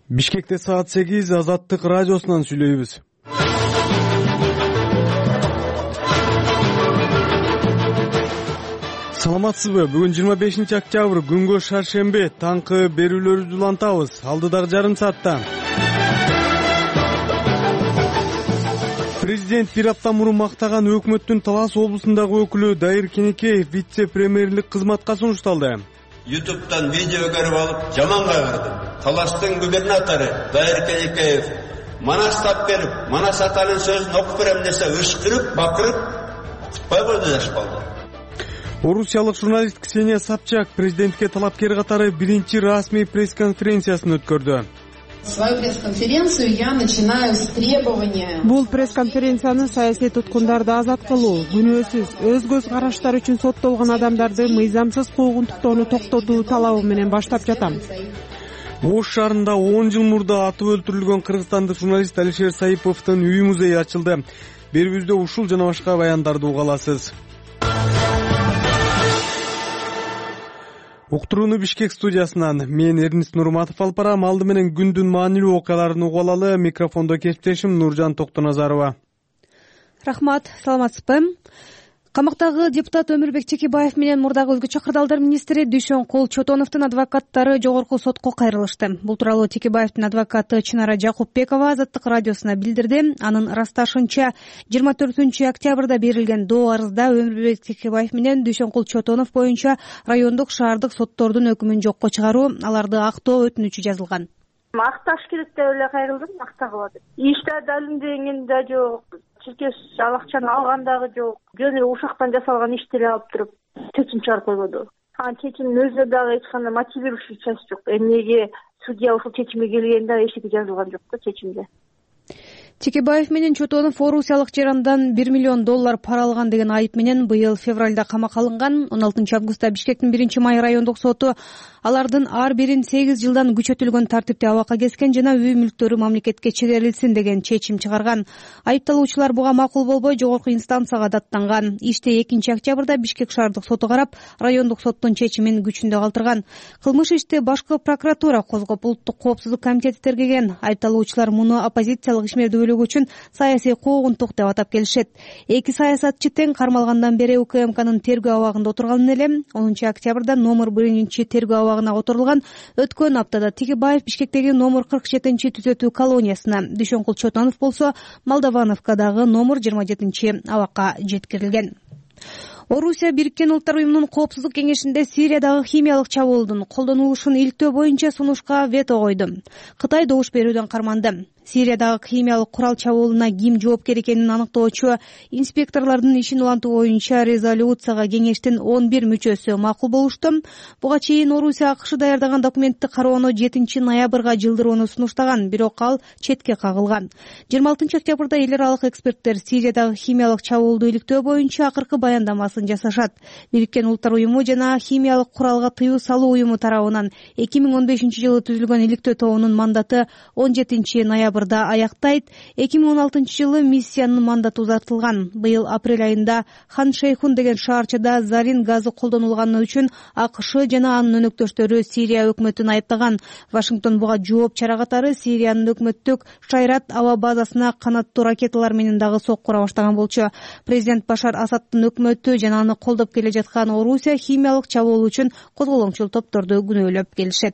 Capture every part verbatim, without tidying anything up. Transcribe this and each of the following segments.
Бишкекте саат сегиз Азаттык радиосунан сүйлөйбүз. Саламатсызбы? Бүгүн жыйырма бешинчи октябрь, күнгө шаршембе. Таңкы берүүлөрүбүздү улантабыз. Алдыдагы жарым саатта. Президент бир апта мурун мактаган өкмөттүн Талас облусундагы өкүлү Дайыр Кенекеев вице-премьерлик кызматка сунушталды. ютубтан видео көрүп алып, жаман кайгырдым. Таластын губернатору Дайыр Кенекеев Манастап берип, Манас атанын сөзүн окуп берем десе, ышкырып, бакырып, укутпай койду дешпалды. Орусиялык журналист Ксения Собчак президентке талапкер катары биринчи расмий пресс-конференциясын өткөрдү. Свою пресс-конференцию я начинаю с требования. Бул пресс-конференцияны саясий туткундарды азат кылуу, күнөөсүз өз көз караштары үчүн соттолгон адамдарды мыйзамсыз куугунтуктоону токтотуу талабы менен баштап жатам. Ош шаарында он жыл мурда атып өлтүрүлгөн кыргызстандык журналист Алишер Саиповдун үй музейи ачылды. Берүүбүздө ушул жана башка баяндарды уга аласыз. Уктурууну Бишкек студиясынан мен Эрнист Нурматов алып барам. Алды менен күндүн маанилүү окуяларын угуп алалы. Микрофондо кесиптешим Нуржан Токтоназарова. Рахмат, саламатсызбы? Камактагы депутат Өмүрбек Чекебаев менен мурдагы өзгө чакырдалдар министри Дүйшөнкул Чотоновдун адвокаттары жогорку сотко кайрылышты. Бул тууралуу Чекебаевдин адвокаты Чынара Жакупбекова Азаттык радиосуна билдирди. Анын ырасташынча жыйырма төртүнчү октябрда берилген доо арызда Өмүрбек Чекебаев менен Дүйшөнкул Чотонов боюнча райондук шаардык соттордун өкүмүн жокко чыгаруу, аларды актоо өтүнүчү жазылган. Акташ керек деп эле кайрылдым, актагыла деп. Иште далилденген да жок, чиркеш ал акчаны алган дагы жок. Жөн ушактан жасалган ишти эле алып туруп чечим чыгарып койбоду. Анын чечимдин өзүнө дагы эч кандай мотивирующий часть жок. Эмнеге судья ушул чечимге келген да эчеги жазылган жок да чечимде. Чекебаев менен Чотонов орусиялык жарандан бир миллион доллар пара алган деген айып менен быйыл февралда камакка алынган. он алтынчы августта Бишкектин биринчи май райондук соту алардын ар бирин сегиз жылдан күчөтүлгөн тартипте абакка кеткен жана үй мүлктөрү мамлекетке чегерилсин деген чечим чыгарган. Айыпталуучулар буга макул болбой жогорку инстанцияга даттанган. Ишти экинчи октябрда Бишкек шаардык соту карап, райондук соттун чечимин күчүндө калтырган. Кылмыш ишти башкы прокуратура козгоп, улуттук коопсуздук комитети тергеген. Айыпталуучулар муну оппозициялык ишмерди бөлүгү үчүн саясий куугунтук деп атап келишет. Эки саясатчы тең кармалгандан бери УКМКнын тергөө абагында отурган эле. онунчу октябрда номер биринчи тергөө абагына отурулган. Өткөн аптада Текебаев Бишкектеги номер кырк жетинчи түзөтүү колониясына, Дүйшөнкул Чотонов болсо Молдовановкадагы номер жыйырма жетинчи абакка жеткирилген. Орусия Бириккен Улуттар уюмунун коопсуздук кеңешинде Сириядагы химиялык чабуулдун колдонулушун иликтөө боюнча сунушка вето койду. Кытай добуш берүүдөн карманды. Сириядагы химиялык курал чабуулуна ким жоопкер экенин аныктоочу инспекторлордун ишин улантуу боюнча резолюцияга кеңештин он бир мүчөсү макул болушту. Буга чейин Орусия АКШ даярдаган документти кароону жетинчи ноябрга жылдырууну сунуштаган, бирок ал четке кагылган. жыйырма алтынчы октябрда эл аралык эксперттер Сириядагы химиялык чабуулду иликтөө боюнча акыркы баяндамасын жасашат. Бириккен Улуттар уюму жана химиялык куралга тыюу салуу уюму тарабынан эки миң он бешинчи жылы түзүлгөн иликтөө тобунун мандаты он жетинчи ноябрда аяктайт. эки миң он алтынчы жылы миссиянын мандаты узартылган. Быйыл апрель айында Хан Шейхун деген шаарчада зарин газы колдонулганы үчүн АКШ жана анын өнөктөштөрү Сирия өкмөтүн айыптаган. Вашингтон буга жооп чара катары Сириянын өкмөттүк Шайрат аба базасына канаттуу ракеталар менен дагы соккура баштаган болчу. Президент Башар Асадтын өкмөтү жана аны колдоп келе жаткан Орусия химиялык чабуул үчүн козголоңчул топторду күнөөлөп келишет.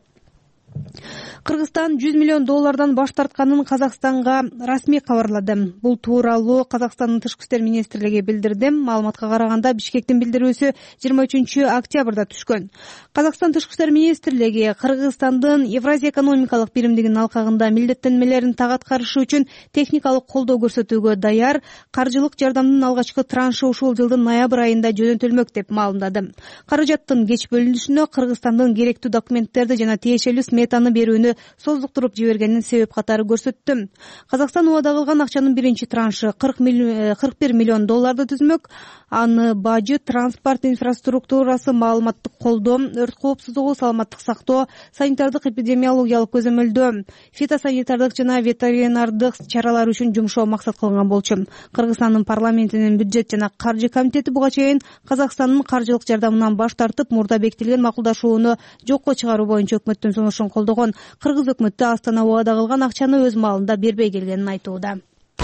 Кыргызстан жүз миллион доллардан баш тартканын Казакстанга расмий кабарлады. Бул тууралуу Казакстандын тышкы иштер министрлиги билдирди. Маалыматка караганда Бишкектин билдирүүсү жыйырма үчүнчү октябрда түшкөн. Казакстан тышкы иштер министрлиги Кыргызстандын Евразия экономикалык биримдигинин алкагында милдеттенмелерин так аткарышы үчүн техникалык колдоо көрсөтүүгө даяр, каржылык жардамдын алгачкы траншы ушул жылдын ноябрь айында жөнөтүлмөк деп маалымдады. Каражаттын кеч бөлүнүшүнө Кыргызстандын керектүү документтерди жана тиешелүү сметаны берүүнү создуктуруп жибергенин себеп катары көрсөттү. Казакстан убада кылган акчанын биринчи траншы кырк бир миллион долларды түзмөк. Аны бажы, транспорт инфраструктурасы, маалыматтык колдоо, өрт коопсуздугу, саламаттык сактоо, санитардык эпидемиологиялык көзөмөлдөө, фитосанитардык жана ветеринардык чаралар үчүн жумшоо максат кылынган болчу. Кыргызстандын парламентинин бюджет жана каржы комитети буга чейин Казакстандын каржылык жардамынан баш тартып, мурда бекитилген макулдашууну жокко чыгаруу боюнча өкмөттүн сунушун колдогон. кыргыз өкмөтү Астана убада кылган акчаны өз маалында бербей келгенин айтууда.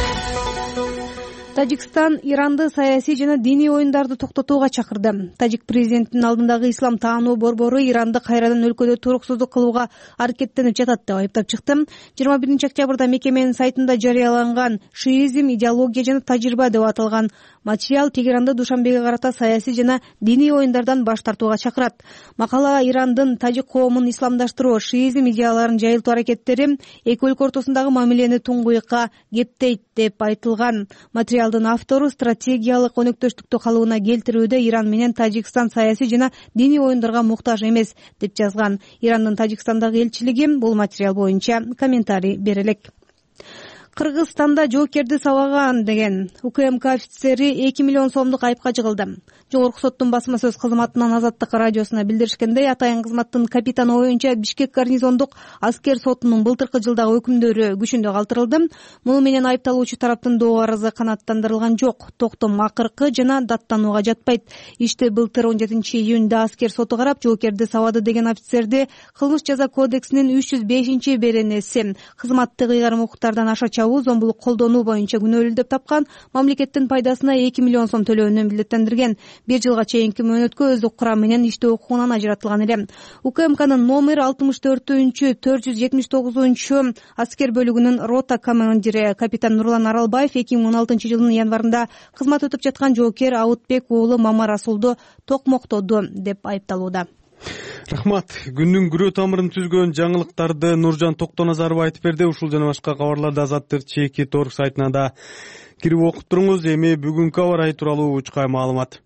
Тажикстан Иранды саясий жана диний оюндарды токтотууга чакырды. Тажик президентинин алдындагы ислам таануу борбору Иранды кайрадан өлкөдө туруксуздук кылууга аракеттенип жатат деп айыптап чыкты. жыйырма биринчи октябрда мекеменин сайтында жарыяланган «Шиизм, идеология жана тажрыйба» деп аталган материал Тегеранды душанбеге карата саясий жана диний оюндардан баш тартууга чакырат. Макала Ирандын тажик коомун исламдаштыруу, шиизм идеяларын жайылтуу аракеттери эки өлкө ортосундагы мамилени туңгуйукка кептейт деп айтылган. Материалдын автору стратегиялык өнөктөштүктү калыбына келтирүүдө Иран менен Тажикстан саясий жана диний оюндарга муктаж эмес деп жазган. Ирандын Тажикстандагы элчилиги бул материал боюнча комментарий бере элек. Кыргызстанда жоокерди сабаган деген УКМК офицери эки миллион сомдук айыпка жыгылды. Жогорку соттун басма сөз кызматынан Азаттык радиосуна билдиришкендей, атайын кызматтын капитаны боюнча Бишкек гарнизондук аскер сотунун былтыркы жылдагы өкүмдөрү күчүндө калтырылды. Муну менен айыпталуучу тараптын доо арызы канааттандырылган жок. Токтом акыркы жана даттанууга жатпайт. Ишти былтыр он жетинчи июнда аскер соту карап, жоокерди сабады деген офицерди кылмыш жаза кодексинин үч жүз бешинчи беренеси кызматтык ыйгарым укуктардан аша чабуу, зомбулук колдонуу боюнча күнөөлүү деп тапкан, мамлекеттин пайдасына эки миллион сом төлөөнү милдеттендирген. Бир жылга чейинки мөөнөткө өздүк курам менен иштөө укугунан ажыратылган эле. УКМКнын номер алтымыш төртүнчү төрт жүз жетимиш тогузунчу аскер бөлүгүнүн рота командири капитан Нурлан Аралбаев эки миң он алтынчы жылдын январында кызмат өтүп жаткан жоокер Аутбек уулу Мамарасулду токмоктоду деп айыпталууда. Рахмат. Күндүн күрөө тамырын түзгөн жаңылыктарды Нуржан Токтоназаров айтып берди. Ушул жана башка кабарларды Азаттык чеки торг сайтына да кирип окуп туруңуз. Эми бүгүнкү аба ырайы тууралуу учкай маалымат.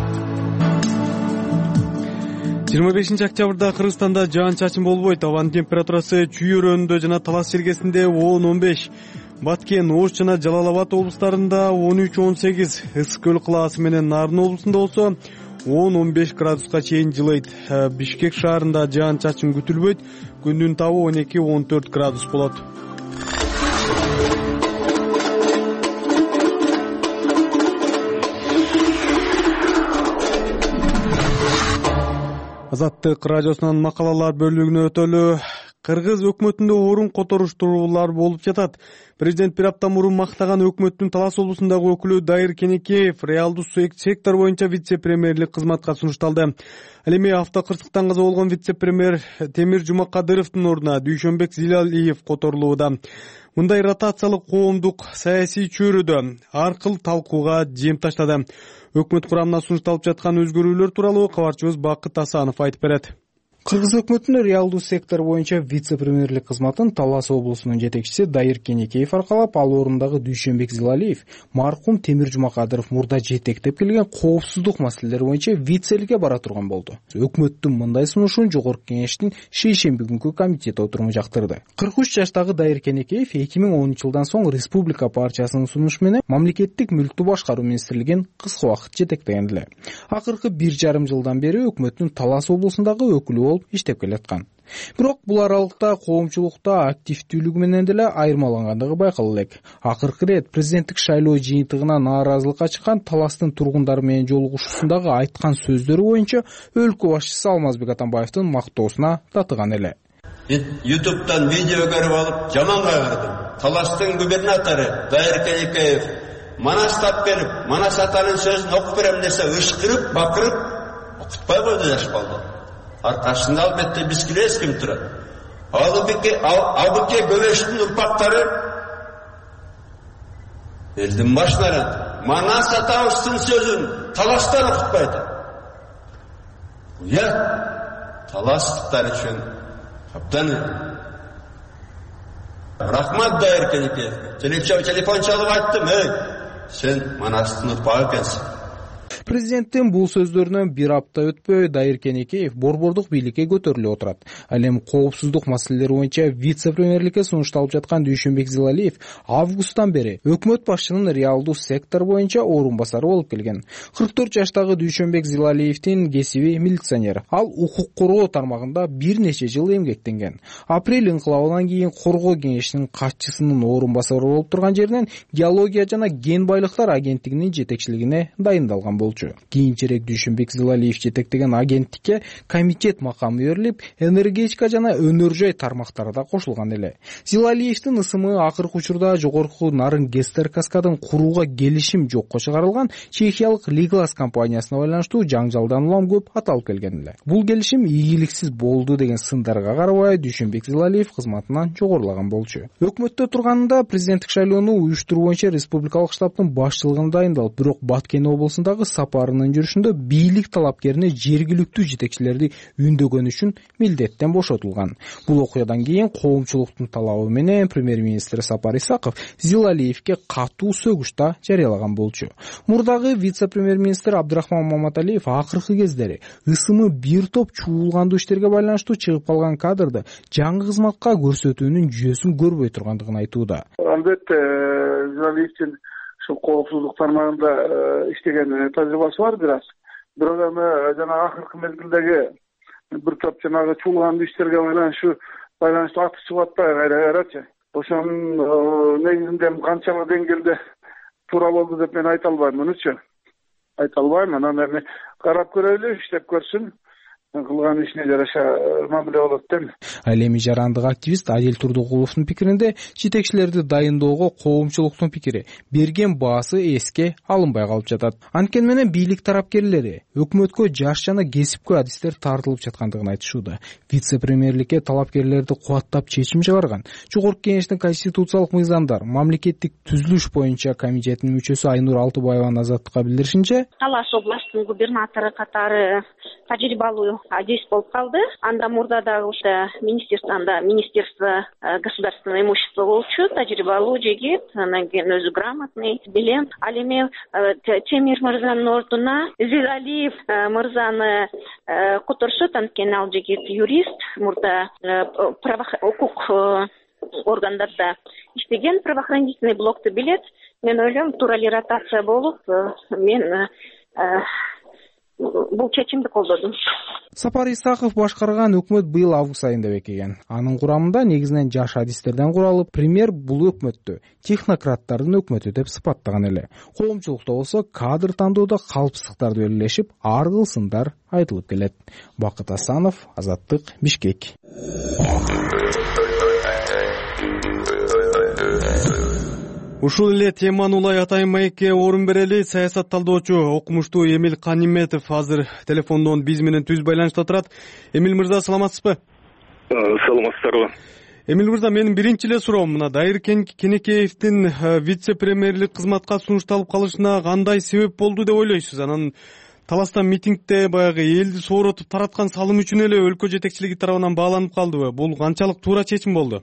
жыйырма бешинчи октябрда Кыргызстанда жаан-чачын болбойт. Абанын температурасы Чүй өрөөнүндө жана Талас жергесинде он он беш, Баткен, Ош жана Жалал Абад облустарында он үч он сегиз, Ысык көл кылаасы менен Нарын облусунда болсо он он беш градуска чейин жылыйт. Бишкек шаарында жаан-чачын күтүлбөйт. Күндүн табы он эки он төрт градус болот. Азаттык радиосунун макалалар бөлүгүнө өтөлү. Кыргыз өкмөтүндө орун которуштуруулар болуп жатат. Президент бир апта мурун мактаган өкмөттүн Талас облусундагы өкүлү Дайыр Кенекеев реалдуу сектор боюнча вице-премьерлик кызматка сунушталды. Ал эми автокырсыктан каза болгон вице-премьер Темир Жумакадыровдун ордуна Дүйшөнбек Зилалиев которулууда. Мындай ротациялык коомдук саясий чөйрөдө ар кыл талкууга жем таштады. Өкмөт курамына сунушталып жаткан өзгөрүүлөр тууралуу кабарчыбыз Бакыт Асанов айтып берет. Кыргыз өкмөтүнүн реалдуу сектор боюнча вице-премьерлик кызматын Талас облусунун жетекчиси Дайыр Кенекеев аркалап, ал ордундагы Дүйшөнбек Зилалиев маркум Темир Жумакадыров мурда жетектеп келген коопсуздук маселелери боюнча вицеликке бара турган болду. Өкмөттүн мындай сунушун Жогорку Кеңештин шейшемби күнкү комитети отуруму жактырды. кырк үч жаштагы Дайыр Кенекеев эки миң онунчу жылдан соң Республика партиясынын сунушу менен мамлекеттик мүлктү башкаруу министрлигин кыска убакыт жетектеген эле. Акыркы бир жарым жылдан бери өкмөттүн Талас облусундагы өкүлү иштеп келаткан. Бирок бул аралыкта коомчулукта активдүүлүгү менен деле айырмалангандыгы байкала элек. Акыркы рет президенттик шайлоо жыйынтыгына нааразылыкка чыккан Таластын тургундары менен жолугушуусундагы айткан сөздөрү боюнча өлкө башчысы Алмазбек Атамбаевдин мактоосуна татыган эле. ютубтан видео көрүп алып жаман кайгырдым. Таластын губернатору Дайыр Кенекеев Манас тап берип, Манас атанын сөзүн окуп берем десе ышкырып, бакырып, окутпай койду жаш балдар. Аркасында албетте бискилес ким турат. Абыке Гөбештин урпактары элдин башына Манас атабыздын сөзүн Таластан окутпайт. Я таластыктар үчүн абдан рахмат Дайыр Кенекеев. Телефон чалып айттым, эй, сен Манастын урпагы экенсиң. Президенттин бул сөздөрүнөн бир апта өтпөй Дайыр Кенекеев борбордук бийликке көтөрүлүп отурат. Ал эми коопсуздук маселелери боюнча вице-премьерликке сунушталып жаткан Дүйшөнбек Зилалиев августтан бери өкмөт башчынын реалдуу сектор боюнча орун басары болуп келген. кырк төрт жаштагы Дүйшөнбек Зилалиевдин кесиби милиционер. Ал укук коргоо тармагында бир нече жыл эмгектенген. Апрель инкылабынан кийин коргоо кеңешинин катчысынын орун басары болуп турган жеринен геология жана ген байлыктар агенттигинин жетекчилигине дайындалган болду. болчу. Кийинчерээк Дүйшөнбек Зылалиев жетектеген агенттикке комитет макамы берилип, энергетика жана өнөр жай тармактары да кошулган эле. Зылалиевдин ысымы акыркы учурда жогорку нарын Гестер каскадын курууга келишим жокко чыгарылган чехиялык Лиглас компаниясына байланыштуу жаңжалдан улам көп аталып келген эле. Бул келишим ийгиликсиз болду деген сындарга карабай Дүйшөнбек Зылалиев кызматынан жогорулаган болчу. Өкмөттө турганында президенттик шайлоону уюштуруу боюнча республикалык штабтын башчылыгына дайындалып, бирок Баткен облусундагы сапарынын жүрүшүндө бийлик талапкерине жергиликтүү жетекчилерди үндөгөн үчүн милдеттен бошотулган. Бул окуядан кийин коомчулуктун талабы менен премьер-министр Сапар Исаков Зылалиевге катуу сөгүш да жарыялаган болчу. Мурдагы вице-премьер-министр Абдрахман Маматалиев акыркы кездери ысымы бир топ чуулгандуу иштерге байланыштуу чыгып калган кадрды жаңы кызматка көрсөтүүнүн жүйөсүн көрбөй тургандыгын айтууда. Албетте, Зылалиевдин ушул коопсуздук тармагында иштеген тажрыйбасы бар бир аз. Бирок эми жана акыркы мезгилдеги бир топ жанагы чуулгандуу иштерге байланыштуу байланыштуу аты чыгып атпайбы кайра кайрачы. Ошонун негизинде канчалык деңгээлде туура болду деп мен айта албайм мунучу. Айта албайм, анан эми карап көрөлү, иштеп көрсүн. Кылган ишине жараша мамиле болот дейм. Ал эми жарандык активист Адил Турдугуловдун пикиринде жетекчилерди дайындоого коомчулуктун пикири, берген баасы эске алынбай калып жатат. Анткени менен бийлик тарапкерлери өкмөткө жаш жана кесипкөй адистер тартылып жаткандыгын айтышууда. Вице-премьерликке талапкерлерди кубаттап чечим чыгарган Жогорку Кеңештин конституциялык мыйзамдар мамлекеттик түзүлүш боюнча комитетинин мүчөсү Айнур Алтыбаеванын Азаттыкка билдиришинче, Талаш областынын губернатору катары тажрыйбалуу адис болуп калды. Анда мурда дагы ушта министерствода министерство государственного имущества болчу, тажрыйбалуу жигит, анан кийин өзү грамотный, билем. Ал эми Темир мырзанын ордуна Зылалиев мырзаны которушот, анткени ал жигит юрист, мурда укук органдарда иштеген, правоохранительный блокты билет. Мен ойлойм, туура эле ротация болуп, мен бул чечимди колдодум. Сапар Исаков башкарган өкмөт быйыл август айында бекиген. Анын курамында негизинен жаш адистерден куралып, премьер бул өкмөттү технократтардын өкмөтү деп сыпаттаган эле. Коомчулукта болсо кадр тандоодо калпсыздыктарды белгилешип, ар кыл сындар айтылып келет. Бакыт Асанов, Азаттык, Бишкек. Ушул эле теманы улай атайын маекке орун берели. Саясат талдоочу окумуштуу Эмил Каниметов азыр телефондон биз менен түз байланышта турат. Эмил мырза, саламатсызбы? Саламатсыздарбы. Эмил мырза, менин биринчи эле суроом мына Дайыр Кенекеевдин вице-премьерлик кызматка сунушталып калышына кандай себеп болду деп ойлойсуз? Анан таластан митингде баягы элди сооротуп тараткан салым үчүн эле өлкө жетекчилиги тарабынан бааланып калдыбы? Бул канчалык туура чечим болду?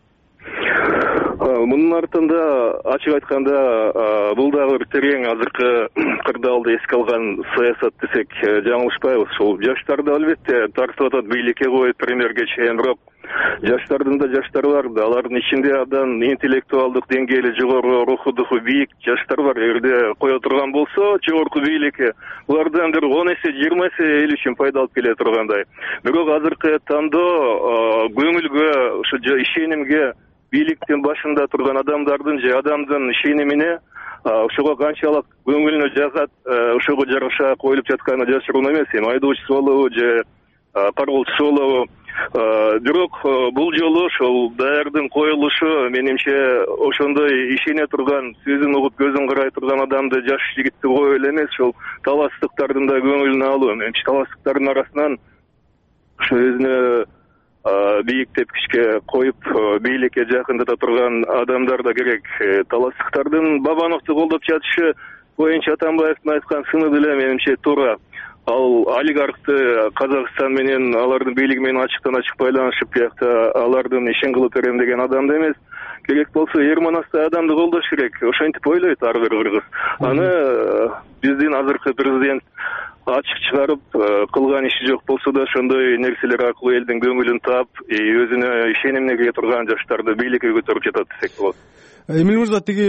Мунун артында ачык айтканда бул дагы бир терең азыркы кырдаалды эске алган саясат десек жаңылышпайбыз. Ушул жаштарды албетте тартып атат бийликке коюп премьерге чейин, бирок жаштардын да жаштары бар да, алардын ичинде абдан интеллектуалдык деңгээли жогору, руху духу бийик жаштар бар. Эгерде кое турган болсо жогорку бийликке, булардан бир он эсе жыйырма эсе эл үчүн пайда алып келе тургандай. Бирок азыркы тандоо көңүлгө, ушу ишенимге, бийликтин башында турган адамдардын же адамдын ишенимине ошого канчалык көңүлүнө жагат, ошого жараша коюлуп жатканы жашыруун эмес. Эми айдоочусу болобу же кароолчусу болобу. Бирок бул жолу ошол Дайырдын коюлушу менимче ошондой ишене турган, сөзүн угуп көзүн карай турган адамды, жаш жигитти коюп эле эмес, ошол таластыктардын да көңүлүнө алуу. Менимче таластыктардын арасынан ошо өзүнө бийик тепкичке коюп бийликке жакындата турган адамдар да керек. Таластыктардын Бабановду колдоп жатышы боюнча Атамбаевдин айткан сыны деле менимче туура. Ал олигархты Казакстан менен алардын бийлиги менен ачыктан ачык байланышып, биякта алардын ишин кылып берем деген адамды эмес, керек болсо Ерманастай адамды колдош керек. Ошентип ойлойт ар бир кыргыз. Аны биздин азыркы президент ачык чыгарып кылган иши жок болсо да ошондой нерселер аркылуу элдин көңүлүн таап өзүнө ишенимине кие турган жаштарды бийликке көтөрүп жатат десек болот. Эмил мырза, тиги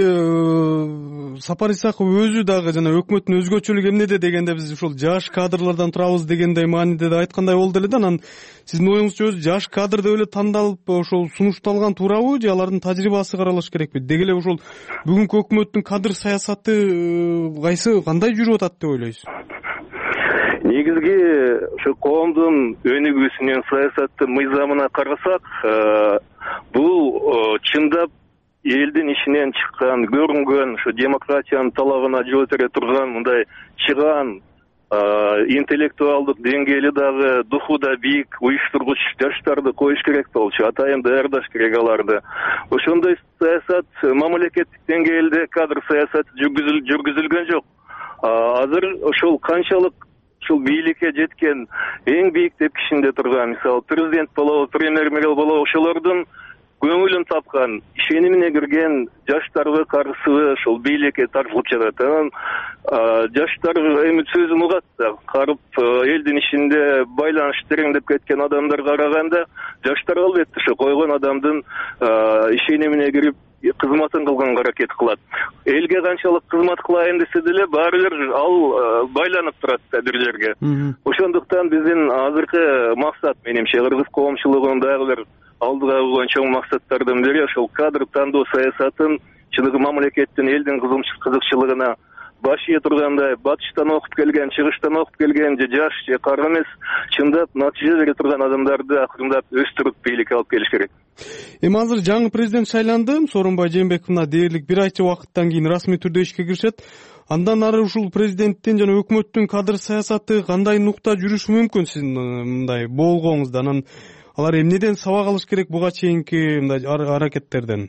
Сапар Исаков өзү дагы жана өкмөттүн өзгөчөлүгү эмнеде дегенде биз ушул жаш кадрлардан турабыз дегендей мааниде да айткандай болду эле да. Анан сиздин оюңузча өзү жаш кадр деп эле тандалып ошол сунушталган туурабы, же алардын тажрыйбасы каралыш керекпи? Деги эле ушул бүгүнкү өкмөттүн кадр саясаты кайсы кандай жүрүп атат деп ойлойсуз? Негизги ошо коомдун өнүгүүсүнүн саясаттын мыйзамына карасак, бул чындап элдин ишинен чыккан, көрүнгөн, ошо демократиянын талабына жооп бере турган, мындай чыган, интеллектуалдык деңгээли дагы, духу да бийик уюштургуч жаштарды коюш керек болчу, атайын даярдаш керек аларды. Ошондой саясат мамлекеттик деңгээлде кадр саясаты жүргүзүлгөн жок. Азыр ошол канчалык ушул бийликке жеткен эң бийик тепкичинде турган, мисалы президент болобу, премьер-министр болобу, ошолордун көңүлүн тапкан, ишенимине кирген жаштарбы, карысыбы ошол бийликке тартылып жатат. Анан жаштар эми сөзүн угат да, карып элдин ишинде байланыш тереңдеп кеткен адамдарга караганда, жаштар албетте ошо койгон адамдын ишенимине кирип кызматын кылганга аракет кылат. Элге канчалык кызмат кылайын десе деле баары бир ал байланып турат да бир жерге. Ошондуктан биздин азыркы максат, менимче, кыргыз коомчулугунун дагы бир алдыга койгон чоң максаттардын бири ошол кадр тандоо саясатын чыныгы мамлекеттин элдин кызыкчылыгына баш ие тургандай, батыштан окуп келген, чыгыштан окуп келген же жаш же кара эмес, чындап натыйжа бере турган адамдарды акырындап өстүрүп бийликке алып келиш керек. Эми азыр жаңы президент шайланды, Сооронбай Жээнбеков мына дээрлик бир айча убакыттан кийин расмий түрдө ишке киришет. Андан ары ушул президенттин жана өкмөттүн кадр саясаты кандай нукта жүрүшү мүмкүн сиздин мындай болгоңузда? Анан алар эмнеден сабак алыш керек буга чейинки мындай аракеттерден?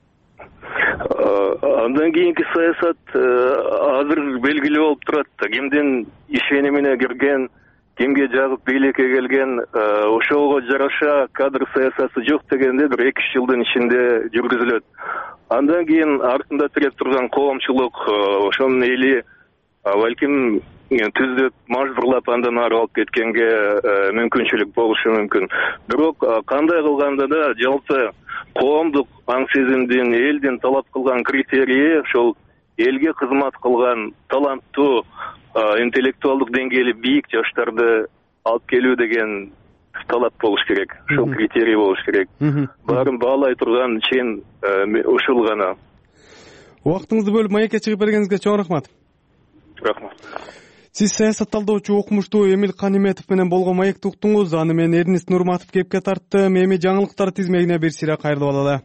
Андан кийинки саясат азыр белгилүү болуп турат да. Кимдин ишенимине кирген, кимге жагып бийликке келген, ошого жараша кадр саясаты жок дегенде бир эки үч жылдын ичинде жүргүзүлөт. Андан кийин артында тиреп турган коомчулук ошонун эли балким түздөп, мажбурлап андан ары алып кеткенге мүмкүнчүлүк болушу мүмкүн. Бирок кандай кылганда да жалпы коомдук аң сезимдин, элдин талап кылган критерийи ошол элге кызмат кылган таланттуу, интеллектуалдык деңгээли бийик жаштарды алып келүү деген талап болуш керек. Ошол критерий болуш керек. Баарын баалай турган чен ушул гана. Убактыңызды бөлүп маекке чыгып бергениңизге чоң рахмат. Рахмат. Сиз саясат талдоочу окумуштуу Эмил Каниметов менен болгон маекти уктуңуз. Аны мен Эрнест Нурматов кепке тарттым. Эми жаңылыктар тизмегине бир сыйра кайрылып алалы.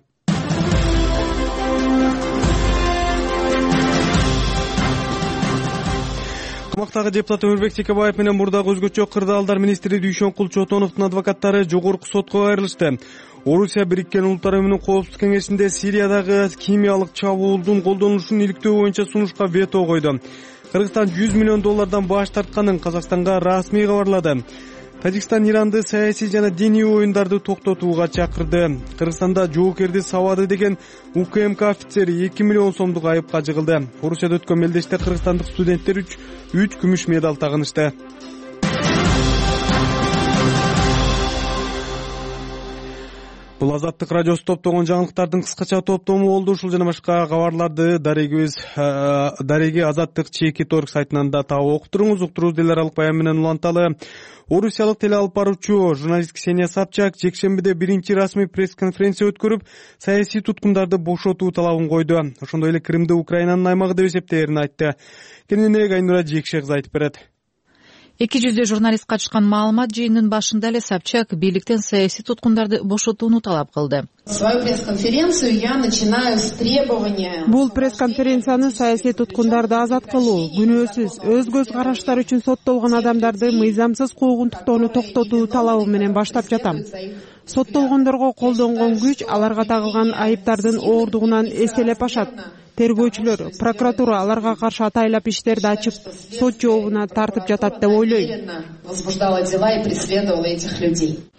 Камактагы депутат Өмүрбек Чекебаев менен мурдагы өзгөчө кырдаалдар министри Дүйшөнкул Чотоновдун адвокаттары жогорку сотко кайрылышты. Орусия Бириккен Улуттар Уюмунун коопсуздук кеңешинде Сириядагы химиялык чабуулдун колдонулушун иликтөө боюнча сунушка вето койду. Кыргызстан жүз миллион доллардан баш тартканын Казакстанга расмий кабарлады. Тажикстан Иранды саясий жана диний оюндарды токтотууга чакырды. Кыргызстанда жоокерди сабады деген У К М К офицери эки миллион сомдук айыпка жыгылды. Орусияда өткөн мелдеште кыргызстандык студенттер үч күмүш медаль тагынышты. Бул Азаттык радиосу топтогон жаңылыктардын кыскача топтому болду. Ушул жана башка кабарларды дарегибиз дареги Азаттык чеки торг сайтынан да таап окуп туруңуз. Уктуруубуз деларалык баян менен уланталы. Орусиялык теле алып баруучу журналист Ксения Собчак жекшембиде биринчи расмий пресс-конференция өткөрүп, саясий туткундарды бошотуу талабын койду. Ошондой эле Кримди Украинанын аймагы деп эсептээрин айтты. Кененирээк Айнура Жекше кызы айтып берет. эки жүздөй журналист катышкан маалымат жыйынынын башында эле Собчак бийликтен саясий туткундарды бошотууну талап кылды. Свою пресс-конференцию я начинаю с требования. Бул пресс-конференцияны саясий туткундарды азат кылуу, күнөөсүз өз көз караштары үчүн соттолгон адамдарды мыйзамсыз куугунтуктоону токтотуу талабы менен баштап жатам. Соттолгондорго колдонгон күч аларга тагылган айыптардын оордугунан эселеп ашат. Тергөөчүлөр, прокуратура аларга каршы атайлап иштерди ачып, сот жообуна тартып жатат деп ойлойм.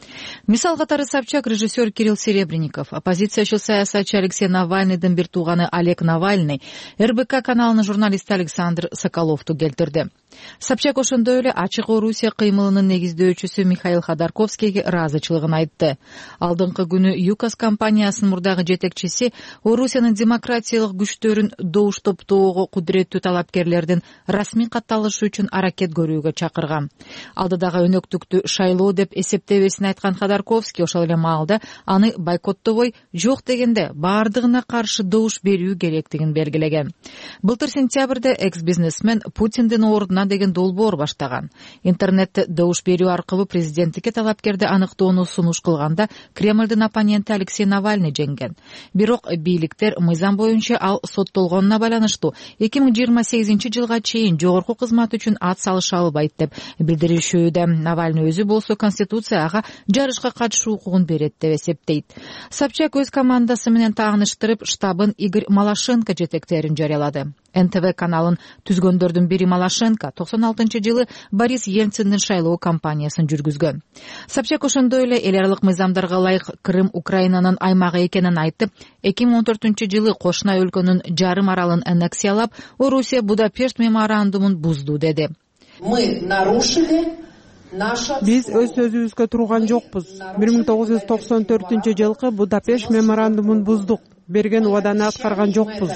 Мисал катары Собчак режиссер Кирилл Серебренников, оппозициячыл саясатчы Алексей Навальныйдын бир тууганы Олег Навальный, эр бэ ка каналынын журналисти Александр Соколовду келтирди. Собчак ошондой эле ачык Орусия кыймылынын негиздөөчүсү Михаил Ходорковскийге ыраазычылыгын айтты. Алдыңкы күнү ЮКОС компаниясынын мурдагы жетекчиси Орусиянын демократиялык күчтөрүн добуш топтоого кудуреттүү талапкерлердин расмий катталышы үчүн аракет көрүүгө чакырган. Алдыдагы өнөктүктү шайлоо деп эсептебесин айткан Ходорковский ошол эле маалда аны бойкоттобой, жок дегенде баардыгына каршы добуш берүү керектигин белгилеген. Былтыр сентябрда экс-бизнесмен Путиндин ордуна деген долбоор баштаган. Интернетте добуш берүү аркылуу президенттикке талапкерди аныктоону сунуш кылганда Кремлдин оппоненти Алексей Навальный жеңген. Бирок бийликтер мыйзам боюнча ал соттолгонуна байланыштуу эки миң жыйырма сегизинчи жылга чейин жогорку кызмат үчүн ат салыша албайт деп билдиришүүдө. Навальный өзү болсо конституция ага жарышка катышуу укугун берет деп эсептейт. Собчак өз командасы менен тааныштырып, штабын Игорь Малашенко жетектерин жарыялады. эн тэ вэ каналын түзгөндөрдүн бири Малашенко токсон алтынчы жылы Борис Ельциндин шайлоо кампаниясын жүргүзгөн. Собчак ошондой эле эл аралык мыйзамдарга ылайык Крым Украинанын аймагы экенин айтып, эки миң он төртүнчү жылы кошуна өлкөнүн жарым аралын аннексиялап, Орусия Будапешт меморандумун бузду деди. Мы нарушили Биз өз сөзүбүзгө турган жокпуз. бир миң тогуз жүз токсон төртүнчү жылкы Будапешт меморандумун буздук. Берген убаданы аткарган жокпуз.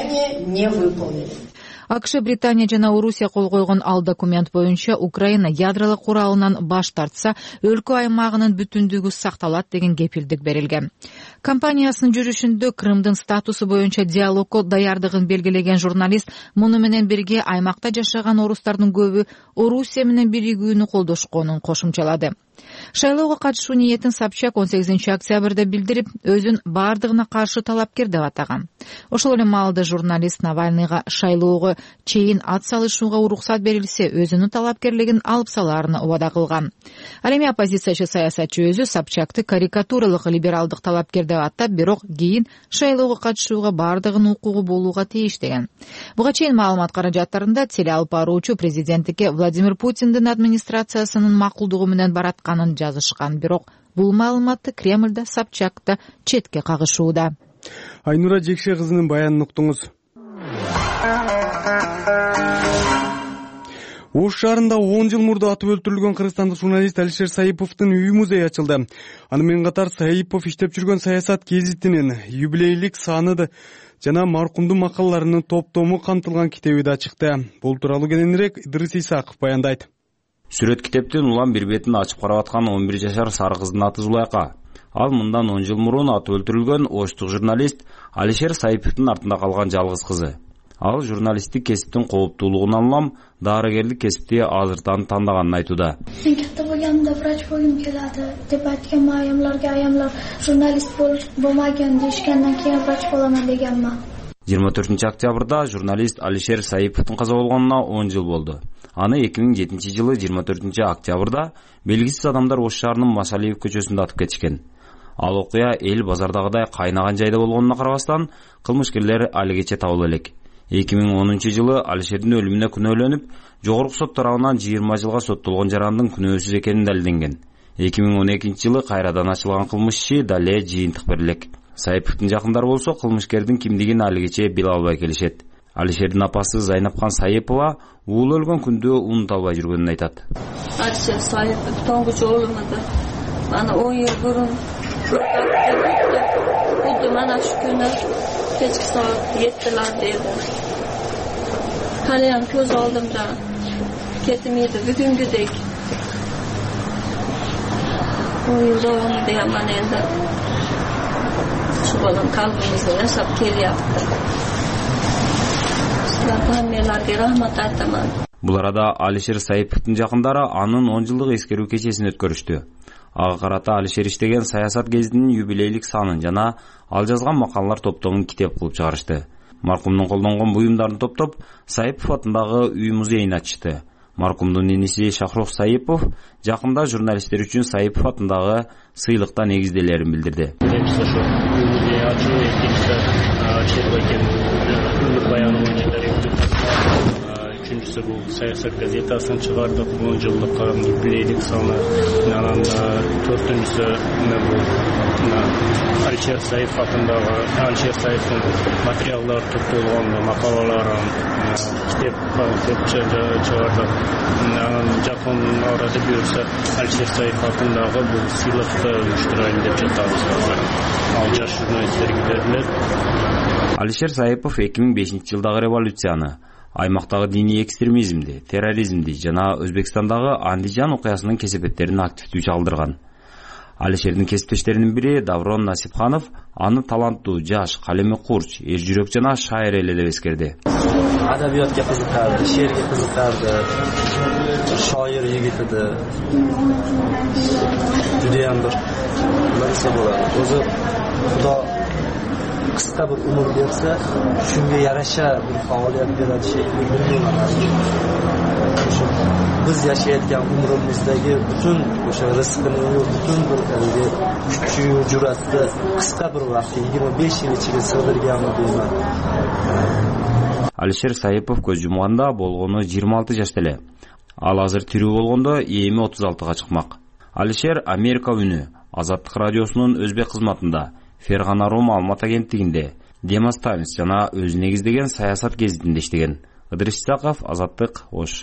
АКШ, Британия жана Орусия кол койгон ал документ боюнча Украина ядролук куралынан баш тартса, өлкө аймагынын бүтүндүгү сакталат деген кепилдик берилген. Компаниясынын жүрүшүндө Крымдын статусу боюнча диалогко даярдыгын белгилеген журналист муну менен бирге аймакта жашаган орустардын көбү Орусия менен биригүүнү колдошконун кошумчалады. Шайлоого катышуу ниетин Собчак он сегизинчи октябрда билдирип, өзүн баардыгына каршы талапкер деп атаган. Ошол эле маалда журналист Навальныйга шайлоого чейин ат салышууга уруксат берилсе, өзүнүн талапкерлигин алып салаарын убада кылган. Ал эми оппозициячы саясатчы өзү Собчакты карикатуралык либералдык талапкер деп атап, бирок кийин шайлоого катышууга баардыгынын укугу болууга тийиш деген. Буга чейин маалымат каражаттарында теле алып баруучу президенттикке Владимир Путиндин администрациясынын макулдугу менен баратканын жазышкан, бирок бул маалыматты Кремлда Собчакта четке кагышууда. Айнура Жекше кызынын баянын уктуңуз. Ош шаарында он жыл мурда атып өлтүрүлгөн кыргызстандык журналист Алишер Саиповдун үй музейи ачылды. Аны менен катар Саипов иштеп жүргөн саясат гезитинин юбилейлик саны жана маркумдун макалаларынын топтому камтылган китеби да чыкты. Бул тууралуу кененирээк Идрис Исаков баяндайт. Сүрөт китептин улам бир бетин ачып карап аткан он бир жашар сары кыздын аты Зулайка. Ал мындан он жыл мурун атып өлтүрүлгөн оштук журналист Алишер Саиповдун артында калган жалгыз кызы. Ал журналисттик кесиптин кооптуулугунан улам дарыгерлик кесипти азыртан тандаганын айтууда. Мен катта болгондо врач болгум келadi деп айткан аямларга аямлар журналист болмаган дешкенден кийин врач боламын дегенмин. жыйырма төртүнчү октябрда журналист Алишер Саиповдун каза болгонуна он жыл болду. Аны эки миң жетинчи жылы жыйырма төртүнчү октябрда белгисиз адамдар Ош шаарынын Машалиев көчөсүндө атып кетишкен. Ал окуя эл базардагыдай кайнаган жайда болгонуна карабастан, кылмышкерлер али кече табыла элек. эки миң онунчу жылы Алишердин өлүмүнө күнөөлөнүп, жогорку сот тарабынан жыйырма жылга соттолгон жарандын күнөөсүз экени далилденген. эки миң он экинчи жылы кайрадан ачылган кылмыш иши дале жыйынтык берилек. Саиповдун жакындары болсо кылмышкердин кимдигин али кече биле албай келишет. Алишердин апасы Зайнапхан Саипова уулу өлгөн күндү унута албай жүргөнүн айтат. Алишер Саипов тоңгуч уулумду аны он жыл бурун Будду mana şu günü keçki saat yettiler dedi. Haliyan göz aldımda ketimiydi bugünküdek. on yılda onu diyemem elde. Şu balam kalbimizde yaşap kelyaptı. Sizlerden rahmat aytaman. Бул арада Алишер Саиповдун жакындары анын он жылдык эскерүү кечесин өткөрүштү. Ага карата Алишер иштеген саясат гезитинин юбилейлик санын жана ал жазган макалалар топтомун китеп кылып чыгарышты. Маркумдун колдонгон буюмдарын топтоп, Саипов атындагы үй музейин ачты. Маркумдун иниси Шахрух Саипов жакында журналисттер үчүн Саипов атындагы сыйлыкта негизделерин билдирди. үчүнчүсү бул саясат газетасын чыгардык, он жылдык юбилейдик саны. Анан төртүнчүсү бул Алишер Саипов атындагы Алишер Саиповдун материалдар топтолгон макалаларын китеп чыгардык. Анан жакын арада буюрса Алишер Саипов атындагы бул сыйлыкты уюштурайын деп жатабыз. Ал жаш журналисттерге берилет. Алишер Саипов эки миң бешинчи жылдагы революцияны, аймактагы диний экстремизмди, терроризмди жана Өзбекстандагы Андижан окуясынын кесепеттерин активдүү чалдырган. Алишердин кесиптештеринин бири Даврон Насипханов аны таланттуу, жаш, калеми курч, эр жүрөк жана шайыр эле деп эскерди. Адабиятка кызыкарды, шеерге кызыкарды, шайыр жигит эди. Жудаям бир нерсе болот. Өзү Кудо кыска bir umur berse, shunga yarasha bir faoliyat beradi shekilli bilmayman. Biz yashayotgan umrimizdagi butun o'sha rizqini, butun bir kuchi, jur'atni qisqa bir vaqt, yigirma besh yil ichiga sig'dirganmi deyman. Алишер Саипов көз жумганда болгону жыйырма алты жашта эле. Ал азыр тирүү болгондо эми отуз алтыга чыкмак. Алишер Америка үнү, Азаттык радиосунун өзбек кызматында, Фергана Рома Алматы агенттигинде, Демас Таймс жана өзү негиздеген саясат гезитинде иштеген. Ыдырыс Исаков, Азаттык, Ош.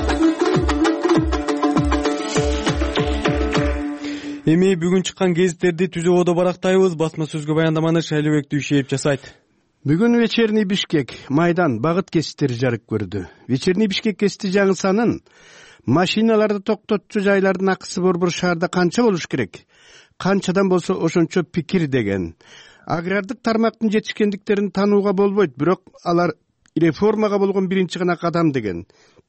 Эми бүгүн чыккан гезиттерди түзүүбөдө барактайбыз. Басма сөзгө баяндаманы Шайлыбек Дүйшеев жасайт. Бүгүн Вечерний Бишкек майдан багыт кесиптери жарык көрдү. Вечерний Бишкек кесити жаңысанын машиналарды токтотчу жайлардын акысы борбор шаарда канча болуш керек? Канчадан болсо ошончо пикир деген. Агрардык тармактын жетишкендиктерин таанууга болбойт, бирок алар реформага болгон биринчи гана кадам деген.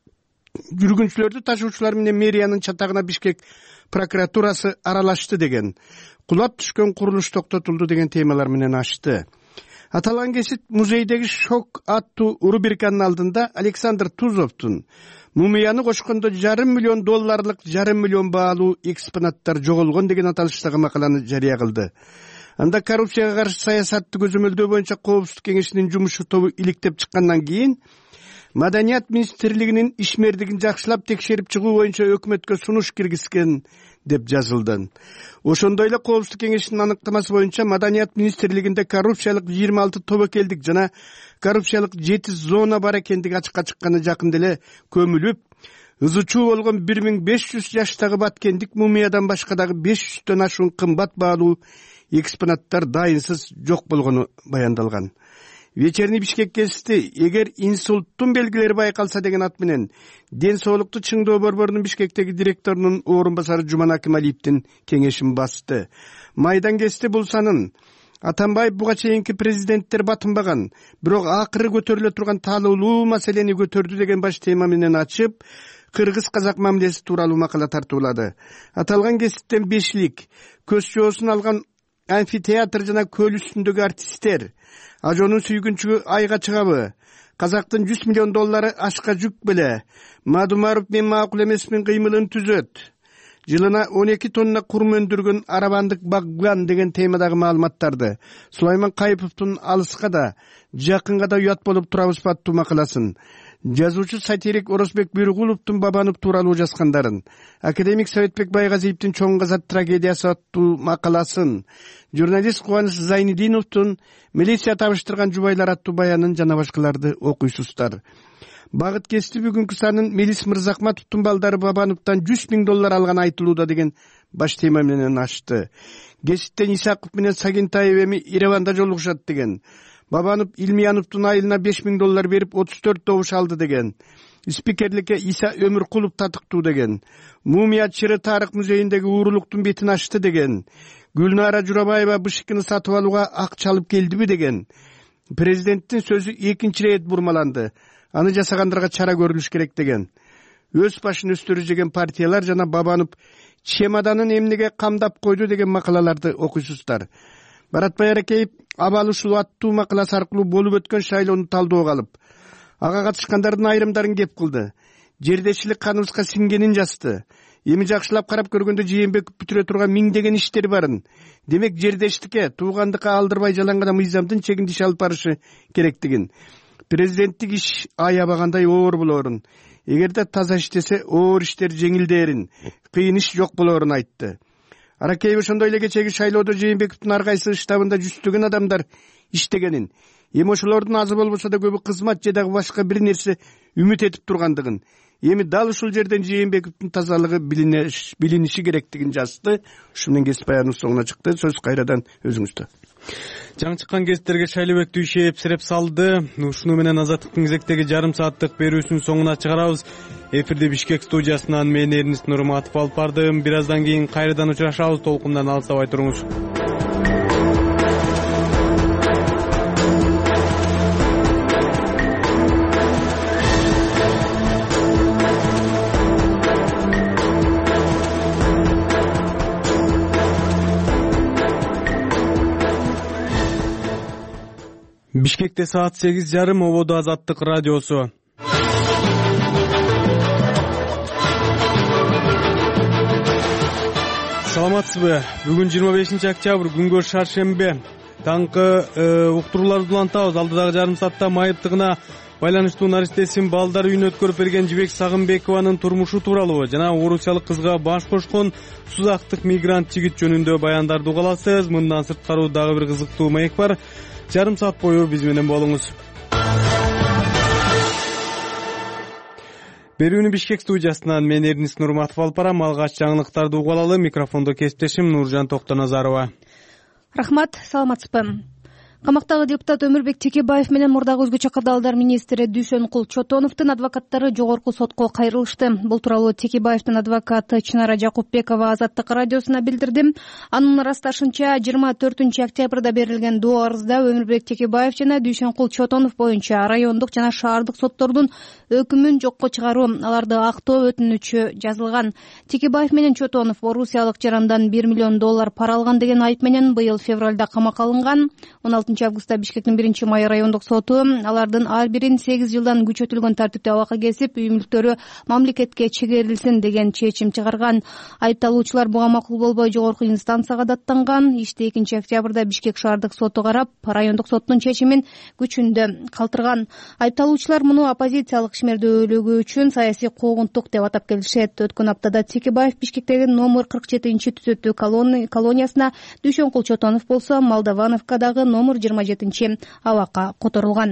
Жүргүнчүлөрдү ташуучулар менен мэриянын чатагына Бишкек прокуратурасы аралашты деген. Кулап түшкөн курулуш токтотулду деген темалар менен ачты. Аталган кесит музейдеги шок аттуу рубриканын алдында Александр Тузовдун мумияны кошкондо жарым миллион долларлык жарым миллион баалуу экспонаттар жоголгон деген аталыштагы макаланы жарыя кылды. Анда коррупцияга каршы саясатты көзөмөлдөө боюнча Коопсуздук кеңешинин жумуш тобу иликтеп чыккандан кийин Маданият министрлигинин ишмердигин жакшылап текшерип чыгуу боюнча өкмөткө сунуш киргизген деп жазылды. Ошондой эле Коопсуздук кеңешинин аныктамасы боюнча Маданият министрлигинде коррупциялык жыйырма алты тобокелдик жана коррупциялык жети зона бар экендиги ачыкка чыкканы жакында эле көмүлүп, ызычуу болгон бир миң беш жүз жаштагы баткендик мумиядан башка дагы беш жүздөн ашуун кымбат баалуу экспонаттар дайынсыз жок болгону баяндалган. Вечерний Бишкек кесити эгер инсульттун белгилери байкалса деген ат менен ден соолукту чыңдоо борборунун Бишкектеги директорунун орун басары Жуман Акималиевдин кеңешин басты. Майдан кесити бул санын Атамбаев буга чейинки президенттер батынбаган, бирок акыры көтөрүлө турган таалуулуу маселени көтөрдү деген баш тема менен ачып, кыргыз-казак мамилеси тууралуу макала тартуулады. Аталган кесиптен бешлик, көз жоосун алган амфитеатр жана көл үстүндөгү артисттер, ажонун сүйгүнчүгү айга чыгабы, казактын жүз миллион доллары ашка жүк беле, Мадумаров мен макул эмесмин кыймылын түзөт, жылына он эки тонна курм өндүргөн арабандык багган деген темадагы маалыматтарды Сулайман Кайыповдун алыска да, жакынга да уят болуп турабыз аттуу макаласын, жазуучу сатирик Орозбек Бүйрүгуловдун Бабанов тууралуу жазгандарын, академик Советбек Байгазиевдин Чоң Казак трагедиясы аттуу макаласын, журналист Кубаныч Зайнидиновдун Милиция табыштырган жубайлар аттуу баянын жана башкаларды окуйсуздар. Багыт кести бүгүнкү санын Мелис Мырзахматовдун балдары Бабановдон жүз миң доллар алган айтылууда деген баш тема менен ачты. Кеситтен Исаков менен Сагентаев эми Ереванда жолугушат деген. Бабанов Илмияновдун айылына беш миң доллар берип отуз төрт добуш алды деген. Спикерликке Иса Өмүркулов татыктуу деген. Мумия Чыры тарых музейиндеги уурулуктун бетин ачты деген. Гүлнара Журабаева Бышкыны сатып алууга акча алып келдиби деген. Президенттин сөзү экинчи рет бурмаланды. Аны жасагандарга чара көрүлүш керек деген. Өз башын өстөрү жеген партиялар жана Бабанов чемоданын эмнеге камдап койду деген макалаларды окуйсуздар. Баратбай Аракеев абал ушул аттуу макаласы аркылуу болуп өткөн шайлоону талдоого алып, ага катышкандардын айрымдарын кеп кылды. Жердешчилик каныбызга сиңгенин жазды. Эми жакшылап карап көргөндө Жээнбеков бүтүрө турган миңдеген иштер барын. Демек жердештикке, туугандыкка алдырбай жалаң гана мыйзамдын чегин иш алып барышы керектигин. президенттик иш аябагандай оор болоорун, эгерде таза иштесе оор иштер жеңилдээрин, кыйын иш жок болоорун айтты. Аракеев ошондой эле кечеги шайлоодо Жээнбековдун ар кайсы штабында жүздөгөн адамдар иштегенин, эми ошолордун азы болбосо да көбү кызмат же дагы башка бир нерсе үмүт этип тургандыгын, эми дал ушул жерден Жээнбековдун тазалыгы билиниши керектигин жазды. Ушу менен кесип баяныбыз соңуна чыкты. Сөз кайрадан өзүңүздө. Жаңы чыккан кесиптерге Шайлыбек Дүйшеев сиреп салды. Ушуну менен Азаттыктын кезектеги жарым сааттык берүүсүнүн соңуна чыгарабыз. Эфирде Бишкек студиясынан мен Эрнис Нурматов алып бардым. Бир аздан кийин кайрадан учурашабыз. Толкундан алыстабай туруңуз. Бишкекте саат сегиз жарым, ободо Азаттык радиосу. Саламатсызбы? Бүгүн жыйырма бешинчи октябрь, күнгө шаршембе. Таңкы уктурууларды улантабыз. Алдыдагы жарым саатта майыптыгына байланыштуу наристесин балдар үйүнө өткөрүп берген Жибек Сагынбекованын турмушу тууралуу жана орусиялык кызга баш кошкон сузактык мигрант жигит жөнүндө баяндарды угаласыз. Мындан сырткары дагы бир кызыктуу маек бар. Жарым саат бою биз менен болуңуз. Берүүнү Бишкек студиясынан мен Эрнис Нурматов алып барам. Алгач жаңылыктарды угалалы. Микрофондо кесиптешим Нуржан Токтоназарова. Рахмат, саламатсызбы? Камактагы депутат Өмүрбек Текебаев менен мурдагы өзгөчө кырдаалдар министри Дүйшөнкул Чотоновдун адвокаттары жогорку сотко кайрылышты. Бул тууралуу Текебаевдин адвокаты Чынара Жакупбекова Азаттык радиосуна билдирди. Анын ырасташынча жыйырма төртүнчү октябрда берилген доо арызда Өмүрбек Текебаев жана Дүйшөнкул Чотонов боюнча райондук жана шаардык соттордун өкүмүн жокко чыгаруу, аларды актоо өтүнүчү жазылган. Текебаев менен Чотонов орусиялык жарандан бир миллион доллар пара алган деген айып менен быйыл февралда камакка алынган. он алтынчы августта Бишкектин биринчи май райондук соту алардын ар бирин сегиз жылдан күчөтүлгөн тартипте абакка кесип, үй мүлктөрү мамлекетке чегерилсин деген чечим чыгарган. Айыпталуучулар буга макул болбой жогорку инстанцияга даттанган. Ишти экинчи октябрда Бишкек шаардык соту карап, райондук соттун чечимин күчүндө калтырган. Айыпталуучулар муну оппозициялык ишмердүүлүгү үчүн саясий куугунтук деп атап келишет. Өткөн аптада Текебаев Бишкектеги номер кырк жетинчи түзөтүү колониясына, Дүйшөнкул Чотонов болсо Молдовановкадагы номер жыйырма жетинчи абакка которулган.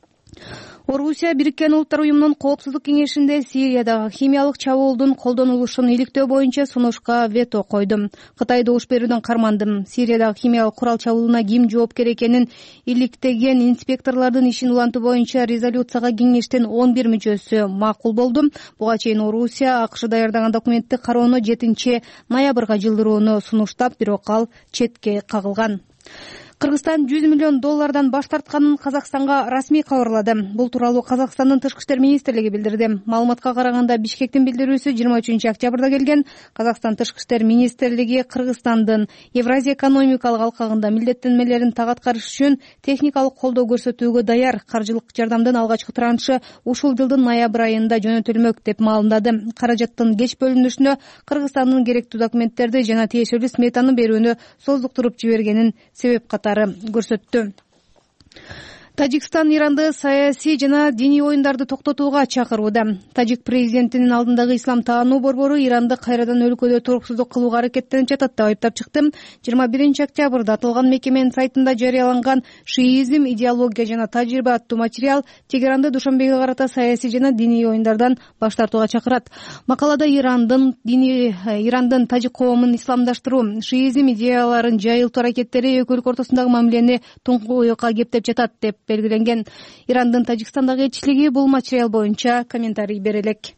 Орусия Бириккен Улуттар уюмунун коопсуздук кеңешинде Сириядагы химиялык чабуулдун колдонулушун иликтөө боюнча сунушка вето койду. Кытай добуш берүүдөн карманды. Сириядагы химиялык курал чабуулуна ким жоопкер экенин иликтеген инспекторлордун ишин улантуу боюнча резолюцияга кеңештин он бир мүчөсү макул болду. Буга чейин Орусия АКШ даярдаган документти кароону жетинчи ноябрга жылдырууну сунуштап, бирок ал четке кагылган. Кыргызстан жүз миллион доллардан баш тартканын Казакстанга расмий кабарлады. Бул тууралуу Казакстандын Тышкы иштер министрлиги билдирди. Маалыматка караганда Бишкектин билдирүүсү жыйырма үчүнчү октябрда келген. Казакстан Тышкы иштер министрлиги Кыргызстандын Евразия экономикалык алкагында милдеттенмелерин так аткарыш үчүн техникалык колдоо көрсөтүүгө даяр. Каржылык жардамдын алгачкы траншы ушул жылдын ноябрь айында жөнөтүлмөк деп маалымдады. Каражаттын кеч бөлүнүшүнө Кыргызстандын керектүү документтерди жана тиешелүү сметаны берүүнү создуктуруп жибергенин себеп катары көрсөттү. Тажикстан Иранды саясий жана диний оюндарды токтотууга чакырууда. Тажик президентинин алдындагы ислам таануу борбору Иранды кайрадан өлкөдө туруксуздук кылууга аракеттенип жатат деп айыптап чыкты. жыйырма биринчи октябрда аталган мекеменин сайтында жарыяланган «Шиизм, идеология жана тажрыйба» аттуу материал Тегеранды Душанбеге карата саясий жана диний оюндардан баш тартууга чакырат. Макалада Ирандын дини Ирандын тажик коомун исламдаштыруу, шиизм идеяларын жайылтуу аракеттери эки өлкө ортосундагы мамилени туңкуюкка кептеп жатат деп белгиленген. Ирандын Тажикстандагы элчилиги бул материал боюнча комментарий бере элек.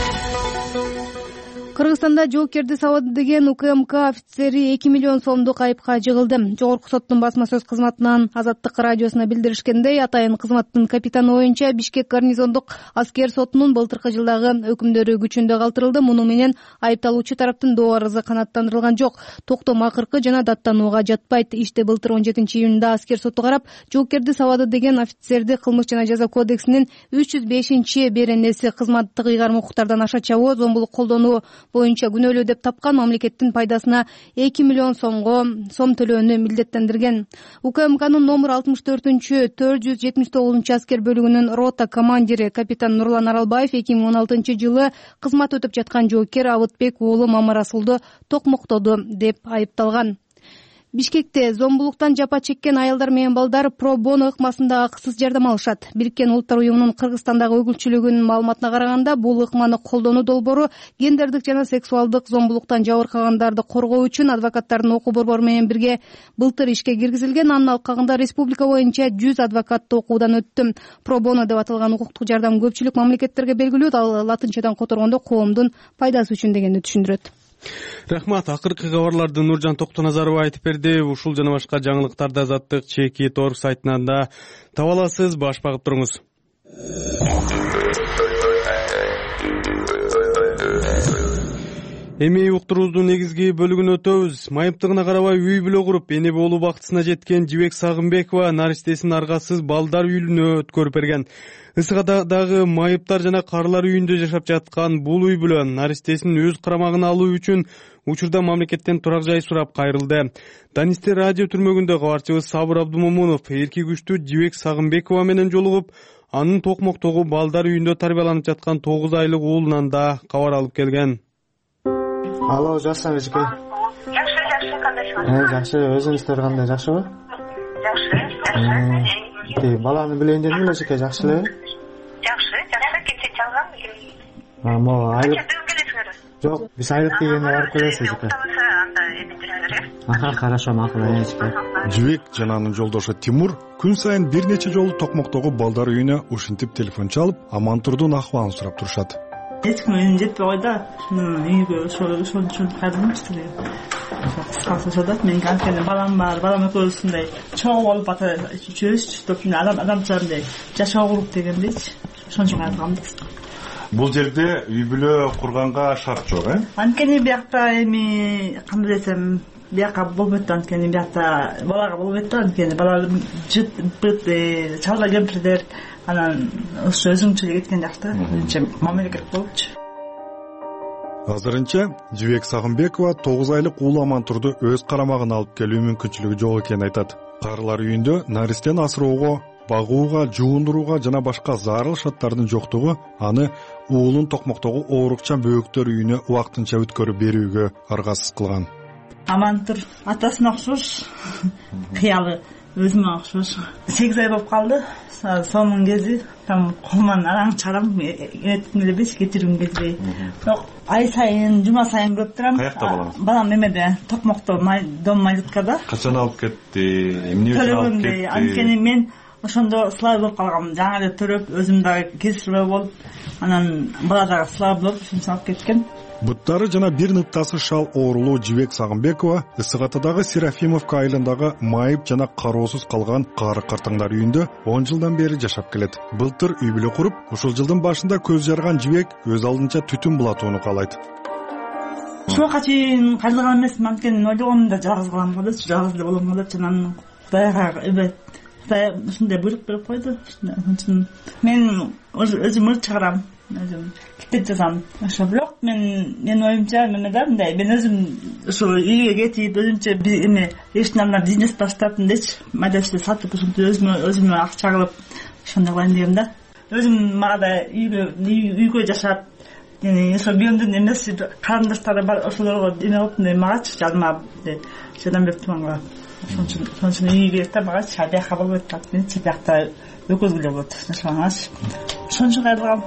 Кыргызстанда жоокерди сабады деген УКМК офицери эки миллион сомдук айыпка жыгылды. Жогорку соттун басма сөз кызматынан Азаттык радиосуна билдиришкендей, атайын кызматтын капитаны боюнча Бишкек гарнизондук аскер сотунун былтыркы жылдагы өкүмдөрү күчүндө калтырылды. Муну менен айыпталуучу тараптын доо арызы канааттандырылган жок. Токтом акыркы жана даттанууга жатпайт. Ишти былтыр он жетинчи июнда аскер соту карап, жоокерди сабады деген офицерди кылмыш жана жаза кодексинин үч жүз бешинчи беренеси кызматтык ыйгарым укуктардан аша чабуу, зомбулук колдонуу боюнча күнөөлүү деп тапкан мамлекеттин пайдасына эки миллион сомго сом төлөөнү милдеттендирген. УКМКнын номер алтымыш төртүнчү төрт жүз жетимиш тогузунчу аскер бөлүгүнүн рота командири капитан Нурлан Аралбаев эки миң он алтынчы жылы кызмат өтүп жаткан жоокер Абытбек уулу Мамарасулду токмоктоду деп айыпталган. Бишкекте зомбулуктан жапа чеккен аялдар менен балдар про боно ыкмасында акысыз жардам алышат. Бириккен Улуттар уюмунун Кыргызстандагы өкүлчүлүгүнүн маалыматына караганда, бул ыкманы колдонуу долбоору гендердик жана сексуалдык зомбулуктан жабыркагандарды коргоо үчүн адвокаттардын окуу борбору менен бирге былтыр ишке киргизилген. Анын алкагында республика боюнча жүз адвокат окуудан өттү. Про боно деп аталган укуктук жардам көпчүлүк мамлекеттерге белгилүү, ал латынчадан которгондо коомдун пайдасы үчүн дегенди түшүндүрөт. Рахмат. Акыркы кабарларды Нуржан Токтоназарова айтып берди. Ушул жана башка жаңылыктарды Азаттык чеки торг сайтынан да таба аласыз. Баш багып туруңуз. Эми уктуруубуздун негизги бөлүгүнө өтөбүз. Майыптыгына карабай үй бүлө куруп, эне болуу бактысына жеткен Жибек Сагынбекова наристесин аргасыз балдар үйлүнө өткөрүп берген. Ысыкадагы майыптар жана карлар үйүндө жашап жаткан бул үй бүлө наристесин өз карамагына алуу үчүн учурда мамлекеттен турак жай сурап кайрылды. Данисте радио түрмөгүндө кабарчыбыз Сабыр Абдумомунов эрки күчтүү Жибек Сагынбекова менен жолугуп, анын Токмоктогу балдар үйүндө тарбияланып жаткан тогуз айлык уулунан да кабар алып келген. Алло, жакшысыңбы эжеке? Жакшы, жакшы, кандайсыңар? Э, жакшы, өзүңүздөр кандай, жакшыбы? Жакшы, жакшы. Ти баланы билейин дедим эле эжеке, жакшы эле? Жакшы, жакшы, кече чалган. А, мо айлык. Кече келесиңер? Жок, биз айлык дегенде барып келебиз эжеке. Анда эметиңер, э? Аха, хорошо, макул, эжеке. Жибек жана анын жолдошу Тимур күн сайын бир нече жолу Токмоктогу балдар үйүнө ушинтип телефон чалып, Амантурдун акыбалын сурап турушат. Эч ким менин жетпей койду. Үйгө ошол ошол үчүн кайрылмачтыр. Кыскасы ошодот мен анткени балам бар, балам экөөбүз мындай чоң болуп атат, чөбүз деп адам адамчарындай жашоо куруп дегендейчи. Ошон үчүн кайрылгам. Бул жерде үй бүлө курганга шарт жок, э? Анткени биякта эми кандай десем, бияка болбойт, анткени биякта балага болбойт, анткени бала жыт быт чалда кемпирдер анан ошо өзүнчөлүк кеткен жакта мамиле керек болупчу. Азырынча Жибек Сагынбекова тогуз айлык уулу Амантурду өз карамагына алып келүү мүмкүнчүлүгү жок экенин айтат. Карлар үйүндө наристен асыроого, багууга, жуундурууга жана башка зарыл шарттардын жоктугу аны уулун Токмоктогу оорукчан бөөктөр үйүнө убактынча өткөрүп берүүгө аргасыз кылган. Амантур атасына окшош, кыялы өзүмө окшош. сегиз ай болуп калды. Сонун кези там колуман араң чарам эметим эле беш кетирүүм келбей. Бирок ай сайын, жума сайын көрүп турам. Каякта балаңыз? Балам немеде, Токмокто, дом Майзыткада. Качан алып кетти? Эмне үчүн алып кетти? Анткени мен ошондо слабый болуп калгам. Жаңы эле төрөп, өзүм дагы кесирбей болуп, анан бала дагы слабый болуп, ошондо алып кеткен. Буттары жана бир ныктасы шал оорулуу Жибек Сагынбекова Ысыкатадагы Серафимовка айылындагы майып жана кароосуз калган кары картаңдар үйүндө он жылдан бери жашап келет. Былтыр үй бүлө куруп, ушул жылдын башында көз жарган Жибек өз алдынча түтүн булатууну каалайт. Ушуга чейин кайрылган эмесмин, анткени ойлогонумда жалгыз калам го депчи, жалгыз эле болом го депчи, анан Кудайга эбет Кудай ушундай буйрук берип койду. Мен өзүм ыр чыгарам. Өзүм китеп жазам. Ошо бирок мен менин оюмча немеде мындай, мен өзүм ошо үйгө кетип, өзүмчө бир эме эшнамдар бизнес баштап мындайчы, майдачы сатып ушинтип өзүмө өзүмө акча кылып ошондой кылайын дегем да. Өзүм мага да үйгө үйгө жашап, ошо бүйөмдүн эмеси карындаштары бар, ошолорго эме кылып магачы жадыма жардам берип турганга. Ошон үчүн ошон үчүн үйгө керек да магачы, бияка болбойт да, мен биякта өкөзгүлө болот жашагангач. Ошон үчүн кайрылгам.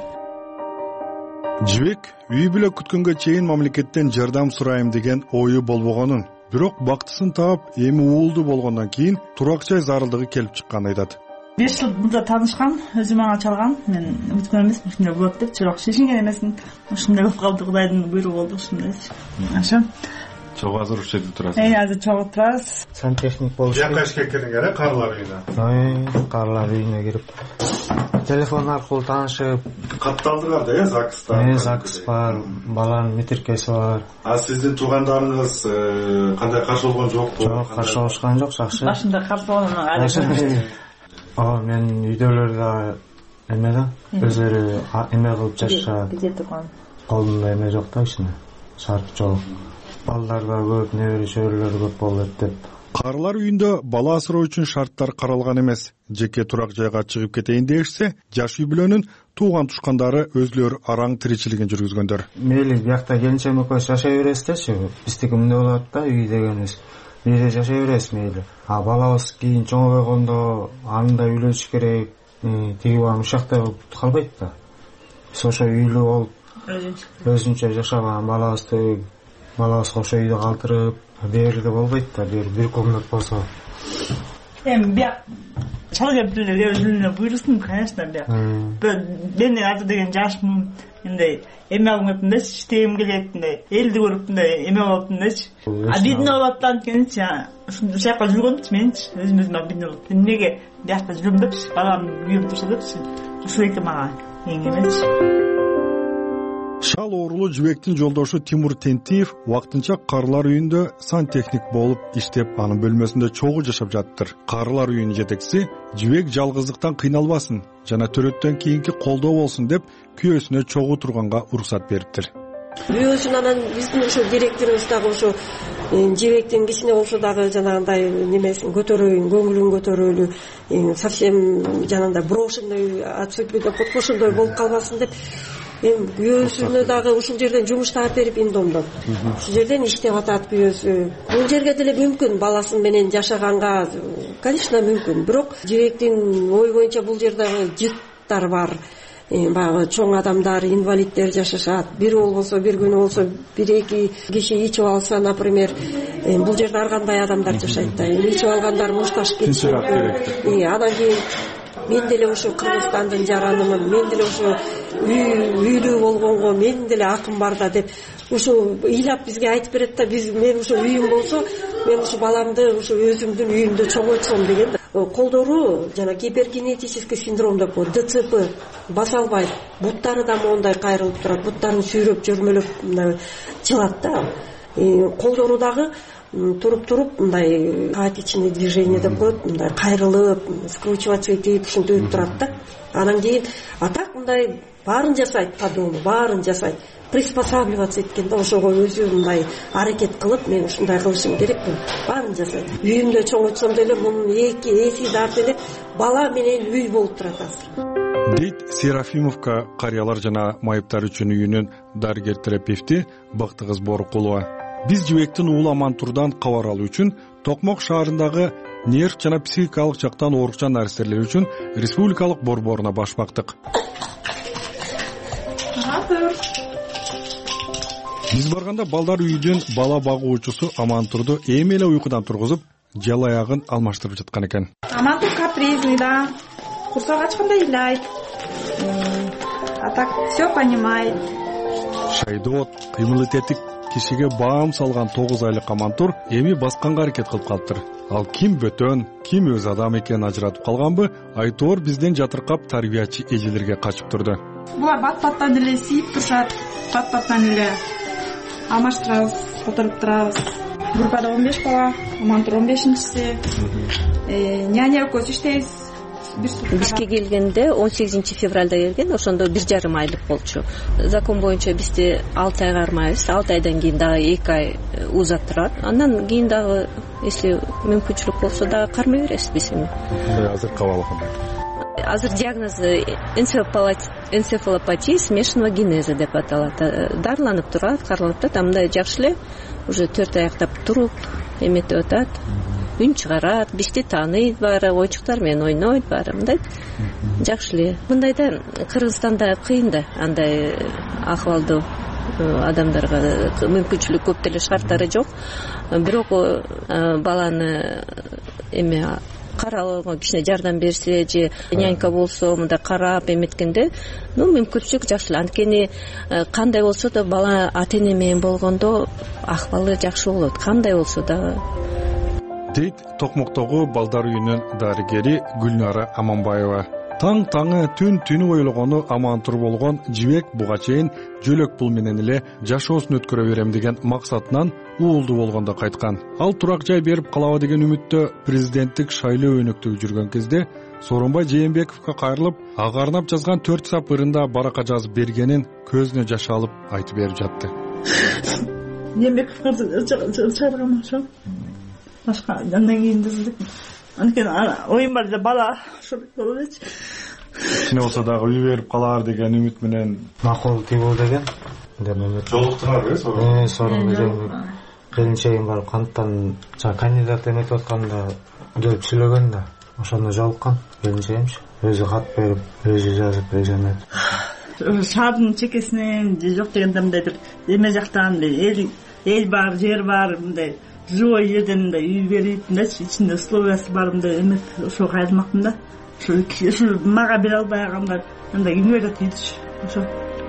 Жибек үй бүлө күткөнгө чейин мамлекеттен жардам сурайм деген ою болбогонун, бирок бактысын таап, эми уулду болгондон кийин турак жай зарылдыгы келип чыкканын айтат. беш жыл мында таанышкан, өзү мага чалган, мен үмүткөн эмесмин ушундай болот деп, бирок чечинген эмесмин. Ушундай болуп калды, Кудайдын буйругу болду ушундайчы. Ошо. Чогуу азыр ушул жерде турасыз? Э, азыр чогуу турабыз. Сантехник болуп. Жакка ишке кирдиңер, э, карлар үйүнө. Ой, карлар үйүнө кирип телефон аркылуу таанышып. Катталды кандай, э, ЗАГСта? Э, ЗАГС бар, баланын метиркеси бар. А сиздин туугандарыңыз кандай каршы болгон жокпу? Жок, каршы болушкан жок, жакшы. Башында каршы болгону айрым. Ага, мен үйдөлөр да эме да, өзүлөрү эме кылып жашашат. Колунда эме жок да ичинде. шарпчылык балдар да көп, небере чөбүрөлөр көп болот деп. Карылар үйүндө бала асыроо үчүн шарттар каралган эмес. Жеке турак жайга чыгып кетейин дешсе, жаш үй бүлөнүн тууган тушкандары өзлөрү араң тиричилигин жүргүзгөндөр. Мейли биякта келинчем экөөбүз жашай бересизчи, биздики эмне болот да, үй дегенибиз. Бизде жашай бересиз мейли. А балабыз кийин чоңой болгондо анда үйлөнүш керек, тиги баам ушакта калбайт да. Биз ошо үйлүү болуп, өзүнчө жашаган балабызды балабызга ошо үйдө калтырып берүүгө болбойт да, бир комнат болсо. Эми бияк чал кептелер өзүнө буйрусын, конечно, бияк. Мен азыр деген жашмын, мындай эме алып кетимдечи, иштегим келет, мындай элди көрүп мындай эме болуптумдачы. Обидно болот да анткенчи, ушул жака жүргөнчү менчи, өзүм өзүм обидно болот. Эмнеге биякта жүрөм депчи, балам үйүм турса депчи. Ушул эки мага эң эмечи. Шал оорулуу Жибектин жолдошу Тимур Тентиев вактынча карылар үйүндө сантехник болуп иштеп, анын бөлмөсүндө чогуу жашап жатыптыр. Карылар үйүнүн жетекчиси Жибек жалгыздыктан кыйналбасын жана төрөттөн кийинки колдоо болсун деп күйөөсүнө чогуу турганга уруксат бериптир. Күйөөсүн анан биздин ошо директорубуз дагы ошо Жибектин кичине болсо дагы жанагындай немесин көтөрөйүн, көңүлүн көтөрөлү, совсем жанагындай брошенный отсутствие подпошенный болуп калбасын деп эми күйөөсүнө дагы ушул жерден жумуш таап берип индомдон. Ушул жерден иштеп атат күйөөсү. Бул жерге деле мүмкүн баласы менен жашаганга, конечно, мүмкүн. Бирок Жибектин ой боюнча бул жерде жыттар бар. Баягы чоң адамдар, инвалиддер жашашат. Бир болбосо, бир күнү болсо, бир эки киши ичип алса, например, бул жерде ар кандай адамдар жашайт да. Ичип алгандар мушташ кетиши мүмкүн. Анан кийин мен деле ошо Кыргызстандын жаранымын, мен деле ошо үйлүү болгонго менин деле акым бар да деп ушу ыйлап бизге айтып берет да, биз мен ошо үйүм болсо, мен ушу баламды ошо өзүмдүн үйүмдө чоңойтсом деген. Колдору жана гипергенетический синдром деп коет, Д Ц П, баса албайт. Буттары да моундай кайрылып турат, буттарын сүйрөп, жөрмөлөп мындай жылат да. Колдору дагы туруп-туруп мындай хаотичный движение деп коет, мындай кайрылып, скручиваться этип, ушинтип турат да. Анан кийин а так мындай баарын жасайт, по дому баарын жасайт. Приспосабливаться эткен да, ошого өзү мындай аракет кылып, мен ушундай кылышым керек деп баарын жасайт. Үйүмдө чоңойтсом деле мунун эки эси дар деле бала менен үй болуп турат азыр. Дейт Серафимовка карыялар жана майыптар үчүн үйүнүн дарыгер терапевти Бактыгыз Борукулова. Биз Жибектин уламан турдан кабар алуу үчүн Токмок шаарындагы нерв жана психикалык жактан оорукчан наристелер үчүн республикалык борборуна баш бактык. Биз барганда балдар үйүдөн бала багуучусу Амантурду эми эле уйкудан тургузуп, жал аягын алмаштырып жаткан экен. Амантур капризный, да. Курсок ачканда ыйлайт. А так все понимает. Шайдоот, кыймыл тетик кишиге баам салган тогуз айлык Амантур эми басканга аракет кылып калыптыр. Ал ким бөтөн, ким өз адам экенин ажыратып калганбы, айтоор бизден жатыркап тарбиячы эжелерге качып турду. Булар бат-баттан эле сийип турушат, бат-баттан эле алмаштырабыз, отуруп турабыз. Группада он беш бала, Амантур он бешинчиси. Няня экөөбүз иштейбиз. Бизге келгенде он сегизинчи февралда келген, ошондо бир жарым айлык болчу. Закон боюнча бизде алты айга кармайбыз, алты айдан кийин дагы эки ай узат турат. Андан кийин дагы, если мүмкүнчүлүк болсо дагы кармай беребиз биз эми. Азыр кабалы кандай? Азыр диагнозу энцефалопатия смешанного генеза деп аталат. Дарыланып турат, каралып турат, мындай жакшы эле уже төрт аяктап туруп эметип атат. Үн чыгарат, бизди тааныйт, баары ойчуктар менен ойнойт, баары мындай жакшы эле. Мындайда Кыргызстанда кыйын да, андай акыбалдуу адамдарга мүмкүнчүлүк көп деле шарттары жок. Бирок баланы эме каралууга кичине жардам берсе же нянька болсо, мындай карап эметкенде, ну мүмкүнчүлүк жакшы эле. Анткени кандай болсо да бала ата-эне менен болгондо акыбалы жакшы болот. Кандай болсо да. Дейт Токмоктогу балдар үйүнүн дарыгери Гүлнара Аманбаева. Таң таңы түн түнү ойлогону Амантур болгон Жибек буга чейин жөлөк пул менен эле жашоосун өткөрө берем деген максатынан уулду болгондо кайткан. Ал турак жай берип калабы деген үмүттө президенттик шайлоо өнөктөгү жүргөн кезде Сооронбай Жээнбековго кайрылып, ага арнап жазган төрт сап ырында баракка жазып бергенин көзүнө жаш алып айтып берип жатты. еңбек чыгарган ошо башка андан кийин түздүк. Анткени оюм бар эле бала ошо болот элечи. Кичине болсо дагы үй берип калар деген үмүт менен макул тийбол деген. Жолуктуңар э, сорун эле. Келинчегим барып кантан жана кандидат эметип атканда келип сүйлөгөн да, ошондо жолуккан келинчегимчи. Өзү кат берип, өзү жазып, өзү эметип. Шаардын чекесинен же жок дегенде мындайдыр эме жактан эл эл бар, жер бар, мындай живой жерден мындай үй берип, мындайчы ичинде условиясы бар мындай эме ошо кайрылмакмын да. Ошо мага бере албай калгандар мындай үй берет дейчи. Ошо.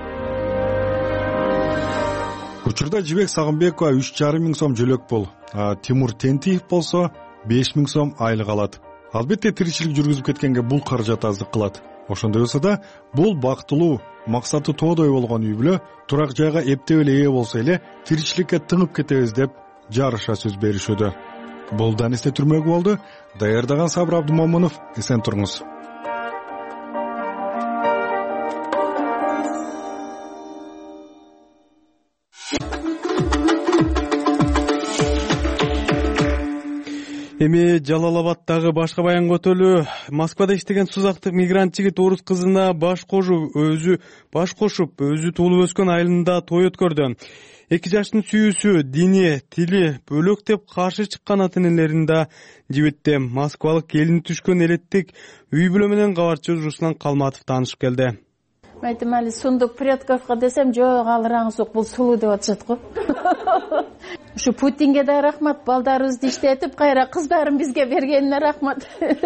Учурда Жибек Сагынбекова үч жарым миң сом жөлөк бол, а Тимур Тентиев болсо беш миң сом айлык алат. Албетте тиричилик жүргүзүп кеткенге бул каражат аздык кылат. Ошондой болсо да бул бактылуу, максаты тоодой болгон үй бүлө турак жайга эптеп эле ээ болсо эле тиричиликке тыңып кетебиз деп жарыша сөз беришүүдө. Бул Данисте Түрмөгү болду. Даярдаган Сабыр Абдумомунов. Эсен туруңуз. Эми Жалал-Абадтагы башка баянга өтөлү. Москвада иштеген сузактык мигрант жигит орус кызына баш кошуп, өзү баш кошуп, өзү туулуп өскөн айылында той өткөрдү. Эки жаштын сүйүүсү, дини, тили бөлөк деп каршы чыккан ата-энелерин да жибитте. Москвалык келини түшкөн элеттик үй бүлө менен кабарчы Руслан Калматов таанышып келди. Айтым али сундук предковго десем, жок алыраңыз жок, бул сулуу деп атышат го. Ушу Путинге да рахмат, балдарыбызды иштетип, кайра кыздарын бизге бергенине рахмат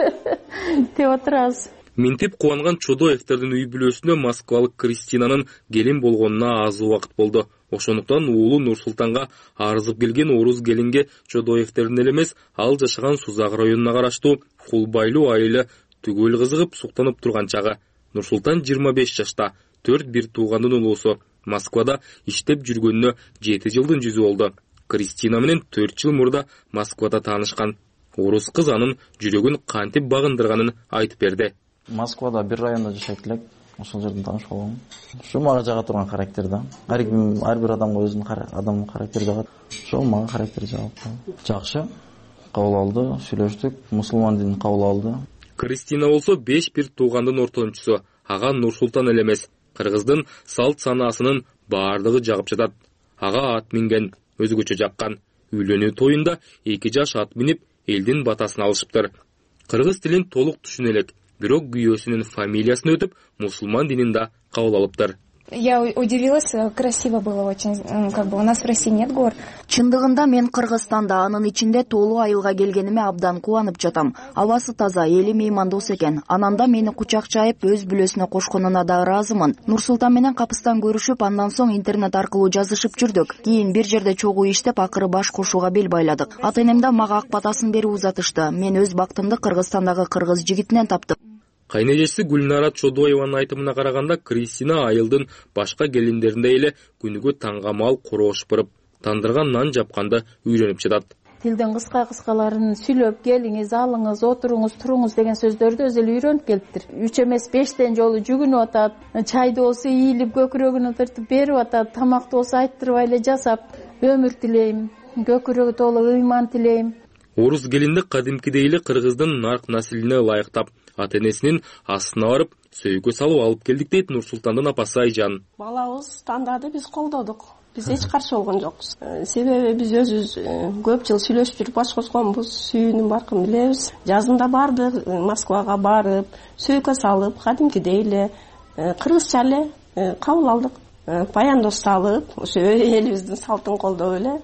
деп отурабыз. Минтип кубанган Чодоевтердин үй бүлөсүнө москвалык Кристинанын келин болгонуна аз убакыт болду. Ошондуктан уулу Нур-Султанга арызып келген орус келинге Чодоевтердин эле эмес, ал жашаган Сузак районуна караштуу Кулбайлуу айылы түгөл кызыгып суктанып турган чагы. Нур-Султан жыйырма беш жашта, төрт бир туугандын улуусу. Москвада иштеп жүргөнүнө жети жылдын жүзү болду. Кристина менен төрт жыл мурда Москвада таанышкан. Орус кыз анын жүрөгүн кантип багындырганын айтып берди. Москвада бир районда жашайт элек, ошол жерден таанышып калгам. Ушу мага жага турган характер да. Ар ким ар бир адамга өзүнүн адамдын характери жагат. Ошол мага характер жагат. Жакшы кабыл алды, сүйлөштүк, мусулман динин кабыл алды. Кристина болсо беш бир туугандын ортомчусу. Ага Нур-Султан эле эмес, кыргыздын салт санаасынын баардыгы жагып жатат. Ага ат минген, өзгөчө жаккан. Үйлөнүү тоюнда эки жаш ат минип, элдин батасын алышыптыр. Кыргыз тилин толук түшүнө элек, бирок күйөөсүнүн фамилиясын өтүп, мусулман динин да кабыл алыптыр. Я удивилась, красиво было очень, как бы у нас в России нет гор. Чындыгында мен Кыргызстанда, анын ичинде толуу айылга келгениме абдан кубанып жатам. Абасы таза, эли меймандос экен. Ананда мени кучак чайып, өз бүлөсүнө кошконуна да ыраазымын. Нур-Султан менен капыстан көрүшүп, андан соң интернет аркылуу жазышып жүрдүк. Кийин бир жерде чогуу иштеп, акыры баш кошууга бел байладык. Ата-энем да мага ак батасын берип узатышты. Мен өз бактымды Кыргызстандагы кыргыз жигитинен таптым. Кайнежеси Гүлнара Чодоеванын айтымына караганда, Кристина айылдын башка келиндериндей эле күнүгө таңгамал корош бырып, тандырган нан жапканды үйрөнүп жатат. Тилдин кыска-кыскаларын сүйлөп, келиңиз, алыңыз, отуруңуз, туруңуз деген сөздөрдү өзү эле үйрөнүп келиптир. Үч эмес бештен жолу жүгүнүп атат, чайды болсо ийилип көкүрөгүнө тартып берип атат, тамакты болсо айттырбай эле жасап, өмүр тилейм, көкүрөгү толук ыйман тилейм. Орус келинди кадимкидей эле кыргыздын нарк наслине ылайыктап, ата-энесинин астына барып, сөйгө салып алып келдик дейт Нур-Султандын апасы Айжан. Балабыз тандады, биз колдодук. Биз эч каршы болгон жокпуз. Себеби биз өзүбүз көп жыл сүйлөшүп жүрүп баш кошконбуз, сүйүүнүн баркын билебиз. Жазында бардык, Москвага барып, сөйгө салып, кадимкидей эле кыргызча эле кабыл алдык. Паяндоз салып, ошо элибиздин салтын колдоп эле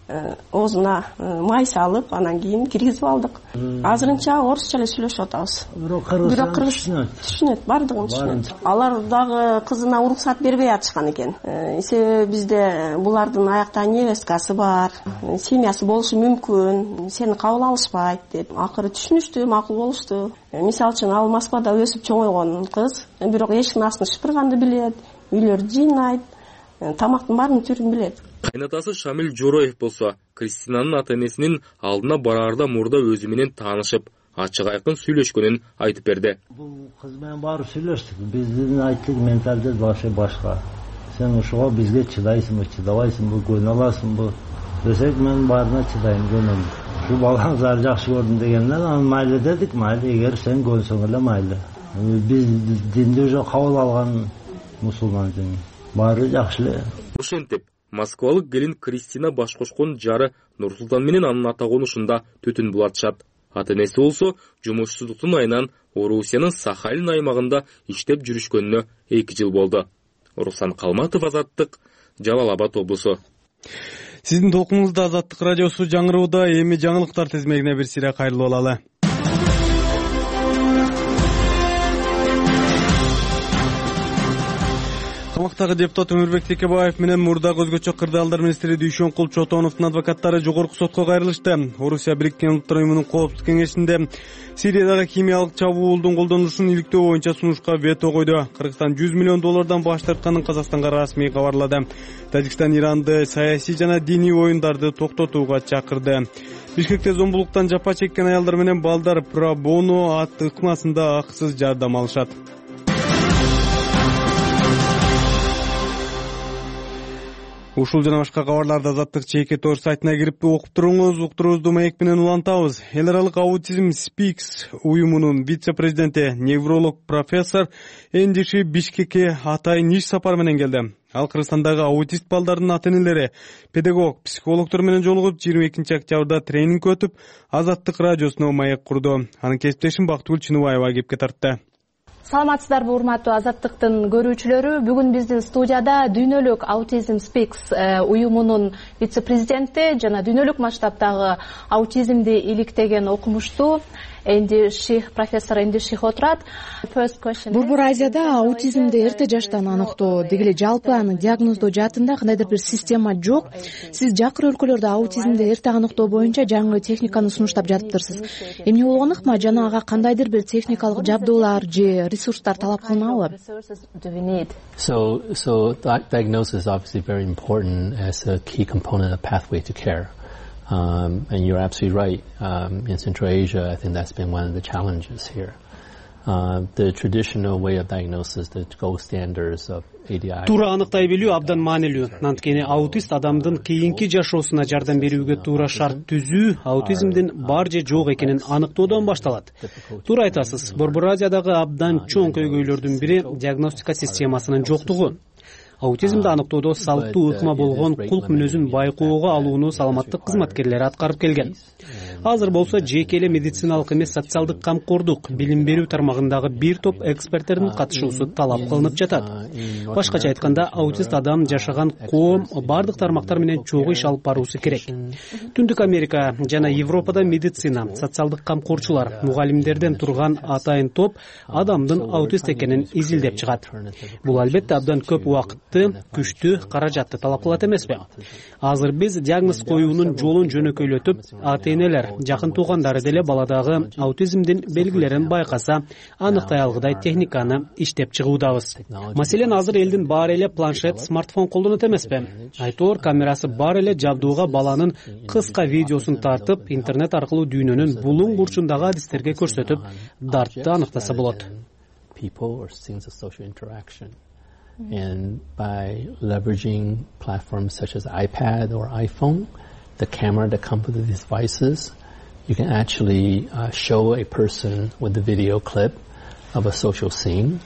оозуна май салып, анан кийин киргизип алдык. Азырынча орусча эле сүйлөшүп атабыз. Бирок кыргыз түшүнөт, бардыгын түшүнөт. Алар дагы кызына уруксат бербей атышкан экен. Себеби бизде булардын аякта невесткасы бар, семьясы болушу мүмкүн, сени кабыл алышпайт деп. Акыры түшүнүштү, макул болушту. Мисалы үчүн ал Москвада өсүп чоңойгон кыз, бирок эшиктин астын шыпырганды билет, үйлөрдү жыйнайт, тамактын баарын түрүн билет. Кайнатасы Шамил Жороев болсо, Кристинанын ата-энесинин алдына барарда мурда өзү менен таанышып, ачык айкын сүйлөшкөнүн айтып берди. Бул кыз менен барып сүйлөштүк. Биздин айттык менталитет башы башка. сен ушуга бизге чыдайсыңбы чыдабайсыңбы көнө аласыңбы десек мен баарына чыдайм көнөм ушу балаңыздарды жакшы көрдүм дегенден анан майлы дедик майлы эгер сен көнсөң эле майлы биз динди уже кабыл алган мусулман баары жакшы эле. Ошентип москвалык келин Кристина баш кошкон жары Нурсултан менен анын ата конушунда түтүн булатышат. Ата энеси болсо жумушсуздуктун айынан Орусиянын Сахалин аймагында иштеп жүрүшкөнүнө эки жыл болду. Руслан Калматов, Азаттык, Жалал Абад облусу. Сиздин толкунуңузда Азаттык радиосу жаңырууда. Эми жаңылыктар тизмегине бир сире кайрылып алалы. Камактагы депутат Өмүрбек Текебаев менен мурдагы өзгөчө кырдаалдар министри Дүйшөнкул Чотоновдун адвокаттары жогорку сотко кайрылышты. Орусия Бириккен Улуттар уюмунун коопсуздук кеңешинде Сириядагы химиялык чабуулдун колдонулушун иликтөө боюнча сунушка вето койду. Кыргызстан жүз миллион доллардан баш тартканын Казакстанга расмий кабарлады. Тажикстан Иранды саясий жана диний оюндарды токтотууга чакырды. Бишкекте зомбулуктан жапа чеккен аялдар менен балдар пробоно ат ыкмасында акысыз жардам алышат. Ушул жана башка кабарларды Азаттык чейке тор сайтына кирип окуп туруңуз. Уктуруубузду маек менен улантабыз. Эл аралык аутизм Speaks уюмунун вице-президенти, невролог профессор Эндиши Бишкекке атайын иш сапар менен келди. Ал Кыргызстандагы аутист балдардын ата-энелери, педагог, психологдор менен жолугуп жыйырма экинчи октябрда тренинг өтүп, Азаттык радиосуна маек курду. Анын кесиптешин Бактыгүл Чыныбаева кепке тартты. Саламатсыздарбы урматтуу Азаттыктын көрүүчүлөрү. Бүгүн биздин студияда Дүйнөлүк Autism Speaks уюмунун вице-президенти жана дүйнөлүк масштабтагы аутизмди иликтеген окумуштуу Энди Ших, профессор Энди Ших отурат. Борбор Азияда аутизмди эрте жаштан аныктоо, деги эле жалпы аны диагноздоо жаатында кандайдыр бир система жок. Сиз жакыр өлкөлөрдө аутизмди эрте аныктоо боюнча жаңы техниканы сунуштап жатыптырсыз. Эмне болгон ыкма жана ага кандайдыр бир техникалык жабдуулар же ресурстар талап кылынабы? So, so diagnosis is obviously very important as a key component of pathway to care. Um, and you're absolutely right. Um, in Central Asia, I think that's been one of the challenges here. Uh, the traditional way of diagnosis, the gold standards of A D I. Туура аныктай билүү абдан маанилүү. Анткени аутист адамдын кийинки жашоосуна жардам берүүгө туура шарт түзүү аутизмдин бар же жок экенин аныктоодон башталат. Туура айтасыз. Борбор Азиядагы абдан чоң көйгөйлөрдүн бири диагностика системасынын жоктугу. Аутизмди аныктоодо салттуу ыкма болгон кулк мүнөзүн байкоого алууну саламаттык кызматкерлери аткарып келген. Азыр болсо жеке эле медициналык эмес социалдык камкордук билим берүү тармагындагы бир топ эксперттердин катышуусу талап кылынып жатат. Башкача айтканда, аутист адам жашаган коом бардык тармактар менен чогуу иш алып баруусу керек. Түндүк Америка жана Европада медицина, социалдык камкорчулар, мугалимдерден турган атайын топ адамдын аутист экенин изилдеп чыгат. Бул албетте абдан көп убакытты, күчтүү, каражатты талап кылат эмеспи? Азыр биз диагноз коюунун жолун жөнөкөйлөтүп, ата-энелер, жакын туугандары деле баладагы аутизмдин белгилерин байкаса, аныктай алгыдай техниканы иштеп чыгуудабыз. Маселен, азыр элдин баары эле планшет, смартфон колдонот эмеспи? Айтор камерасы бар эле жабдууга баланын кыска видеосун тартып, интернет аркылуу дүйнөнүн булуң бурчундагы адистерге көрсөтүп, дартты аныктаса болот. And by leveraging platforms such as iPad or iPhone, the camera that comes with the devices, you can actually uh, show a person with a video clip of a social scene.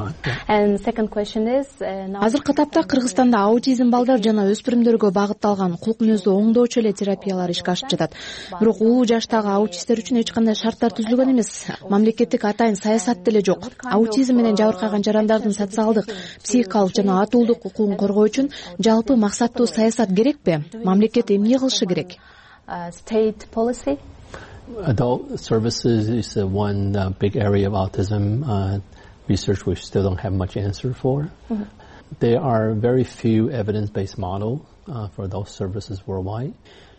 Азыркы тапта Кыргызстанда аутизм балдар жана өспүрүмдөргө багытталган кулк мүнөздүү оңдоочу эле терапиялар ишке ашып жатат. Бирок улуу жаштагы аутисттер үчүн эч кандай шарттар түзүлгөн эмес. Мамлекеттик атайын саясат деле жок. Аутизм менен жабыркаган жарандардын социалдык, психикалык жана атуулдук укугун коргоо үчүн жалпы максаттуу саясат керекпи? Мамлекет эмне кылышы керек? State policy. Adult services is uh, one uh, big area of autism uh, research we still don't have much answer for. Mm-hmm. There are very few evidence-based models uh, for those services worldwide.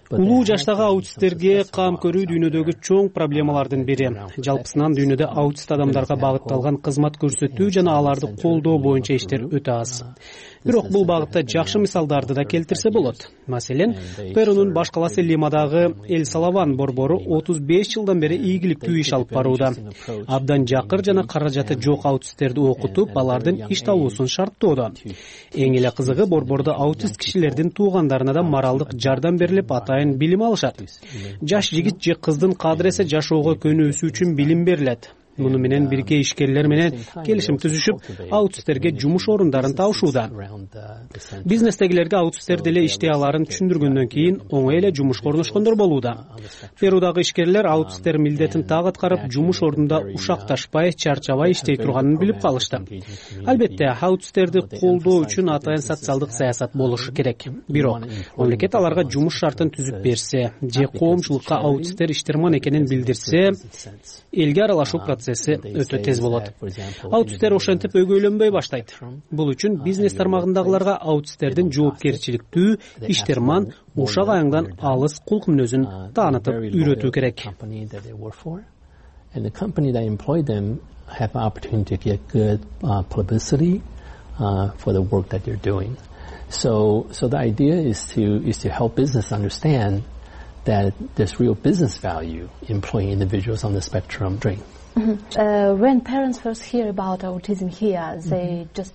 улуу жаштагы аутисттерге кам көрүү дүйнөдөгү чоң проблемалардын бири. Жалпысынан дүйнөдө аутист адамдарга багытталган кызмат көрсөтүү жана аларды колдоо боюнча иштер өтө аз. Бирок бул багытта жакшы мисалдарды да келтирсе болот. Маселен, Перунун баш каласы Лимадагы Эл Салаван борбору отуз беш жылдан бери ийгиликтүү иш алып барууда. Абдан жакыр жана каражаты жок аутисттерди окутуп, алардын иш табуусун шарттоодо. Эң эле кызыгы, борбордо аутист кишилердин туугандарына да моралдык жардам берилип, атайын билим алышат. Жаш жигит же кыздын кадыресе жашоого көнүүсү үчүн билим берилет. Муну менен бирге ишкерлер менен келишим түзүшүп, аутисттерге жумуш орундарын табышууда. Бизнестегилерге аутистер деле иштей аларын түшүндүргөндөн кийин оңой эле жумушка орношкондор болууда. Перудагы ишкерлер аутисттер милдетин так аткарып, жумуш ордунда ушакташпай, чарчабай иштей турганын билип калышты. Албетте, аутисттерди колдоо үчүн атайын социалдык саясат болушу керек. Бирок, мамлекет аларга жумуш шартын түзүп берсе, же коомчулукка аутисттер иштерман экенин билдирсе, элге аралашуу процесси өтө тез болот. Аутисттер ошентип өгөйлөнбөй баштайт. Бул үчүн бизнес тармагындагыларга аутисттердин жоопкерчиликтүү, иштерман, ушак аяңдан алыс кулк мүнөзүн таанытып үйрөтүү керек. And the company that employed them have an opportunity to get good uh, publicity uh, for the work that they're doing. So, so the idea is to is to help business understand that there's real business value in employing individuals on the spectrum. Mm-hmm. Uh, when parents first hear about autism here, they mm-hmm. just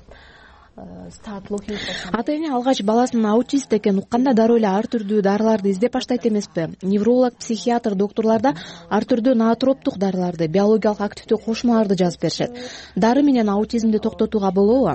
ата-эне алгач баласынын аутист экенин укканда дароо эле ар түрдүү дарыларды издеп баштайт эмеспи? Невролог, психиатр, доктурлар да ар түрдүү ноотроптук дарыларды, биологиялык активдүү кошмаларды жазып беришет. Дары менен аутизмди токтотууга болобу?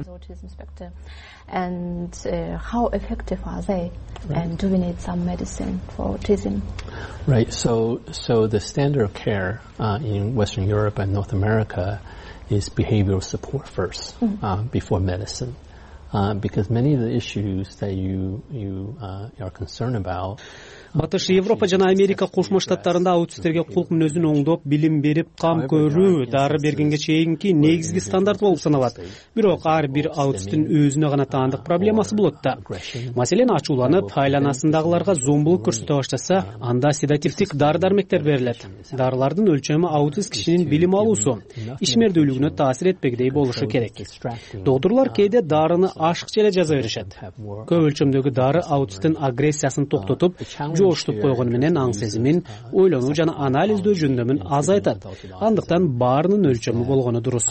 And uh, how effective are they? Right. And do we need some medicine for autism? Right. So, so the standard of care uh, in Western Europe and North America is behavioral support first, mm-hmm. uh, before medicine. Uh, because many of the issues that you you uh, are concerned about. Батыш Европа жана Америка кошмо штаттарында аутисттерге кулк мүнөзүн оңдоп, билим берип, кам көрүү, дары бергенге чейинки негизги стандарт болуп саналат. Бирок ар бир аутисттин өзүнө гана таандык проблемасы болот да. Маселен, ачууланып, айланасындагыларга зомбулук көрсөтө баштаса, анда седативдик дары-дармектер берилет. Дарылардын өлчөмү аутист кишинин билим алуусу, ишмердүүлүгүнө таасир этпегидей болушу керек. Доктурлар кээде дарыны ашыкча эле жаза беришет. Көп өлчөмдөгү дары аутисттин агрессиясын токтотуп, жоштуп койгону менен аң сезимин, ойлонуу жана анализдөө жөндөмүн азайтат. Андыктан баарынын өлчөмү болгону дурус.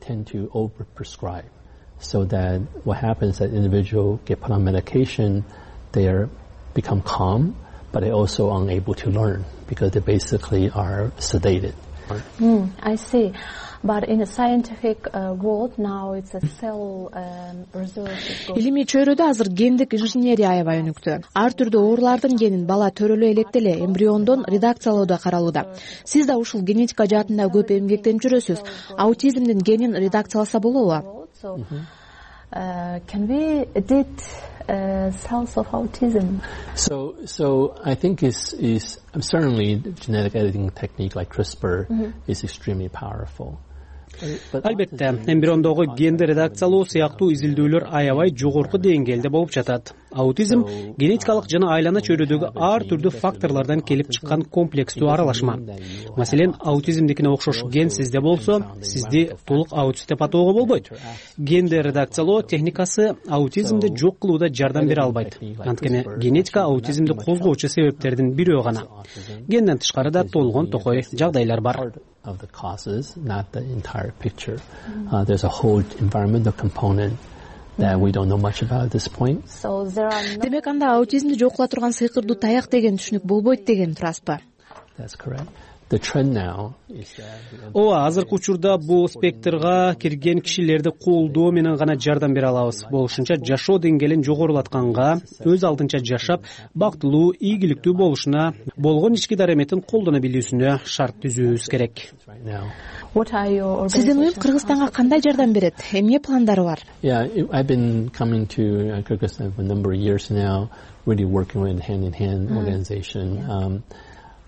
So that what happens that individual get put on medication, they are become calm, but they also unable to learn because they basically are sedated. Mm, I see. But in a scientific uh, world now it's a cell um, research. Илимий чөйрөдө азыр гендик инженерия аябай өнүктү. Ар түрдүү оорулардын генин бала төрөлө электе эле эмбриондон редакциялоодо каралууда. Сиз да ушул генетика жаатында көп эмгектенип жүрөсүз. Аутизмдин генин редакцияласа болобу? Uh, can we edit uh, cells of autism? So, so I think is is certainly genetic editing technique like CRISPR mm-hmm. is extremely powerful. Албетте, эмбриондогу генди редакциялоо сыяктуу изилдөөлөр аябай жогорку деңгээлде болуп жатат. Аутизм генетикалык жана айлана чөйрөдөгү ар түрдүү факторлордон келип чыккан комплекстүү аралашма. Маселен, аутизмдикине окшош ген сизде болсо, сизди толук аутист деп атоого болбойт. Генди редакциялоо техникасы аутизмди жок кылууда жардам бере албайт. Анткени генетика аутизмди козгоочу себептердин бирөө гана. Генден тышкары да толгон токой жагдайлар бар. Of the causes, not the entire picture. Uh, there's a whole environmental component that we don't know much about at this point. So there are no... Демек анда аутизмди жок кыла турган сыйкырдуу таяк деген түшүнүк болбойт деген тураспы? That's correct. The trend now is that Ооба, азыркы учурда бул спектрга кирген кишилерди колдоо менен гана жардам бере алабыз. Болушунча жашоо деңгээлин жогорулатканга, өз алдынча жашап, бактылуу, ийгиликтүү болушуна, болгон ички дареметин колдоно билүүсүнө шарт түзүүбүз керек. Сиздин уюм Кыргызстанга кандай жардам берет? Эмне пландары бар? Yeah, I've been coming to Kyrgyzstan for a number of years now, really working with hand in hand organization. Um,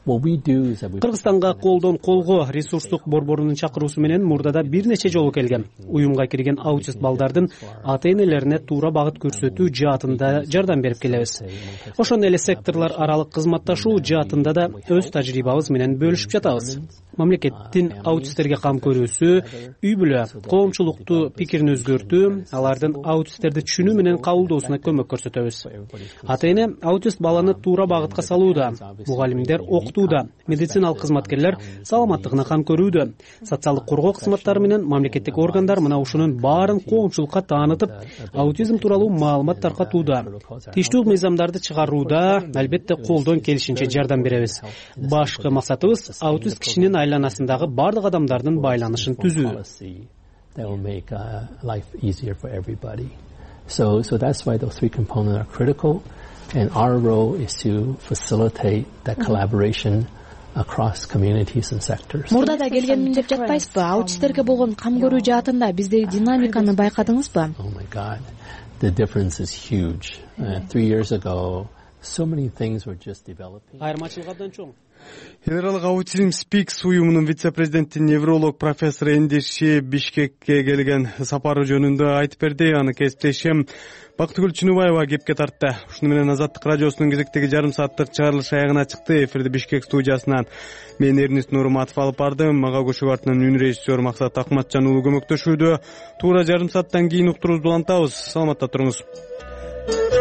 кыргызстанга колдон колго ресурстук борборунун чакыруусу менен мурдада бир нече жолу келгем. Уюмга кирген аутист балдардын ата-энелерине туура багыт көрсөтүү жаатында жардам берип келебиз. Ошондой эле секторлор аралык кызматташуу жаатында да өз тажрыйбабыз менен бөлүшүп жатабыз. Мамлекеттин аутисттерге кам көрүүсү, үй бүлө, коомчулукту пикирин өзгөртүү, алардын аутисттерди түшүнүү менен кабылдоосуна көмөк көрсөтөбүз. Ата-эне аутист баланы туура багытка салууда, мугалимдер окутууда, медициналык кызматкерлер саламаттыгына кам көрүүдө, социалдык коргоо кызматтары менен мамлекеттик органдар мына ушунун баарын коомчулукка таанытып, аутизм тууралуу маалымат таркатууда, тийиштүү мыйзамдарды чыгарууда албетте колдон келишинче жардам беребиз. Башкы максатыбыз аутист кишинин айланасындагы бардык адамдардын байланышын түзүү. So, so that's why those three components are critical, and our role is to facilitate that collaboration across communities and sectors. Мурда да келгенмин деп жатпайсызбы? Аутисттерге болгон кам көрүү жаатында биздеги динамиканы байкадыңызбы? Oh my God, the difference is huge. Uh, three years ago, so many things were just developing. Айырмачылык абдан чоң. эл аралык аутизм спикс уюмунун вице-президенти невролог профессор Эндиши Бишкекке келген сапары жөнүндө айтып берди. Аны кесиптешим Бактыгүл Чыныбаева кепке тартты. Ушуну менен Азаттык радиосунун кезектеги жарым сааттык чыгарылыш аягына чыкты. Эфирди Бишкек студиясынан мен Эрнис Нурматов алып бардым. Мага көчүп артынан үн режиссер Максат Акматжан уулу көмөктөшүүдө. Туура жарым сааттан кийин уктуруубузду улантабыз. Саламатта туруңуз.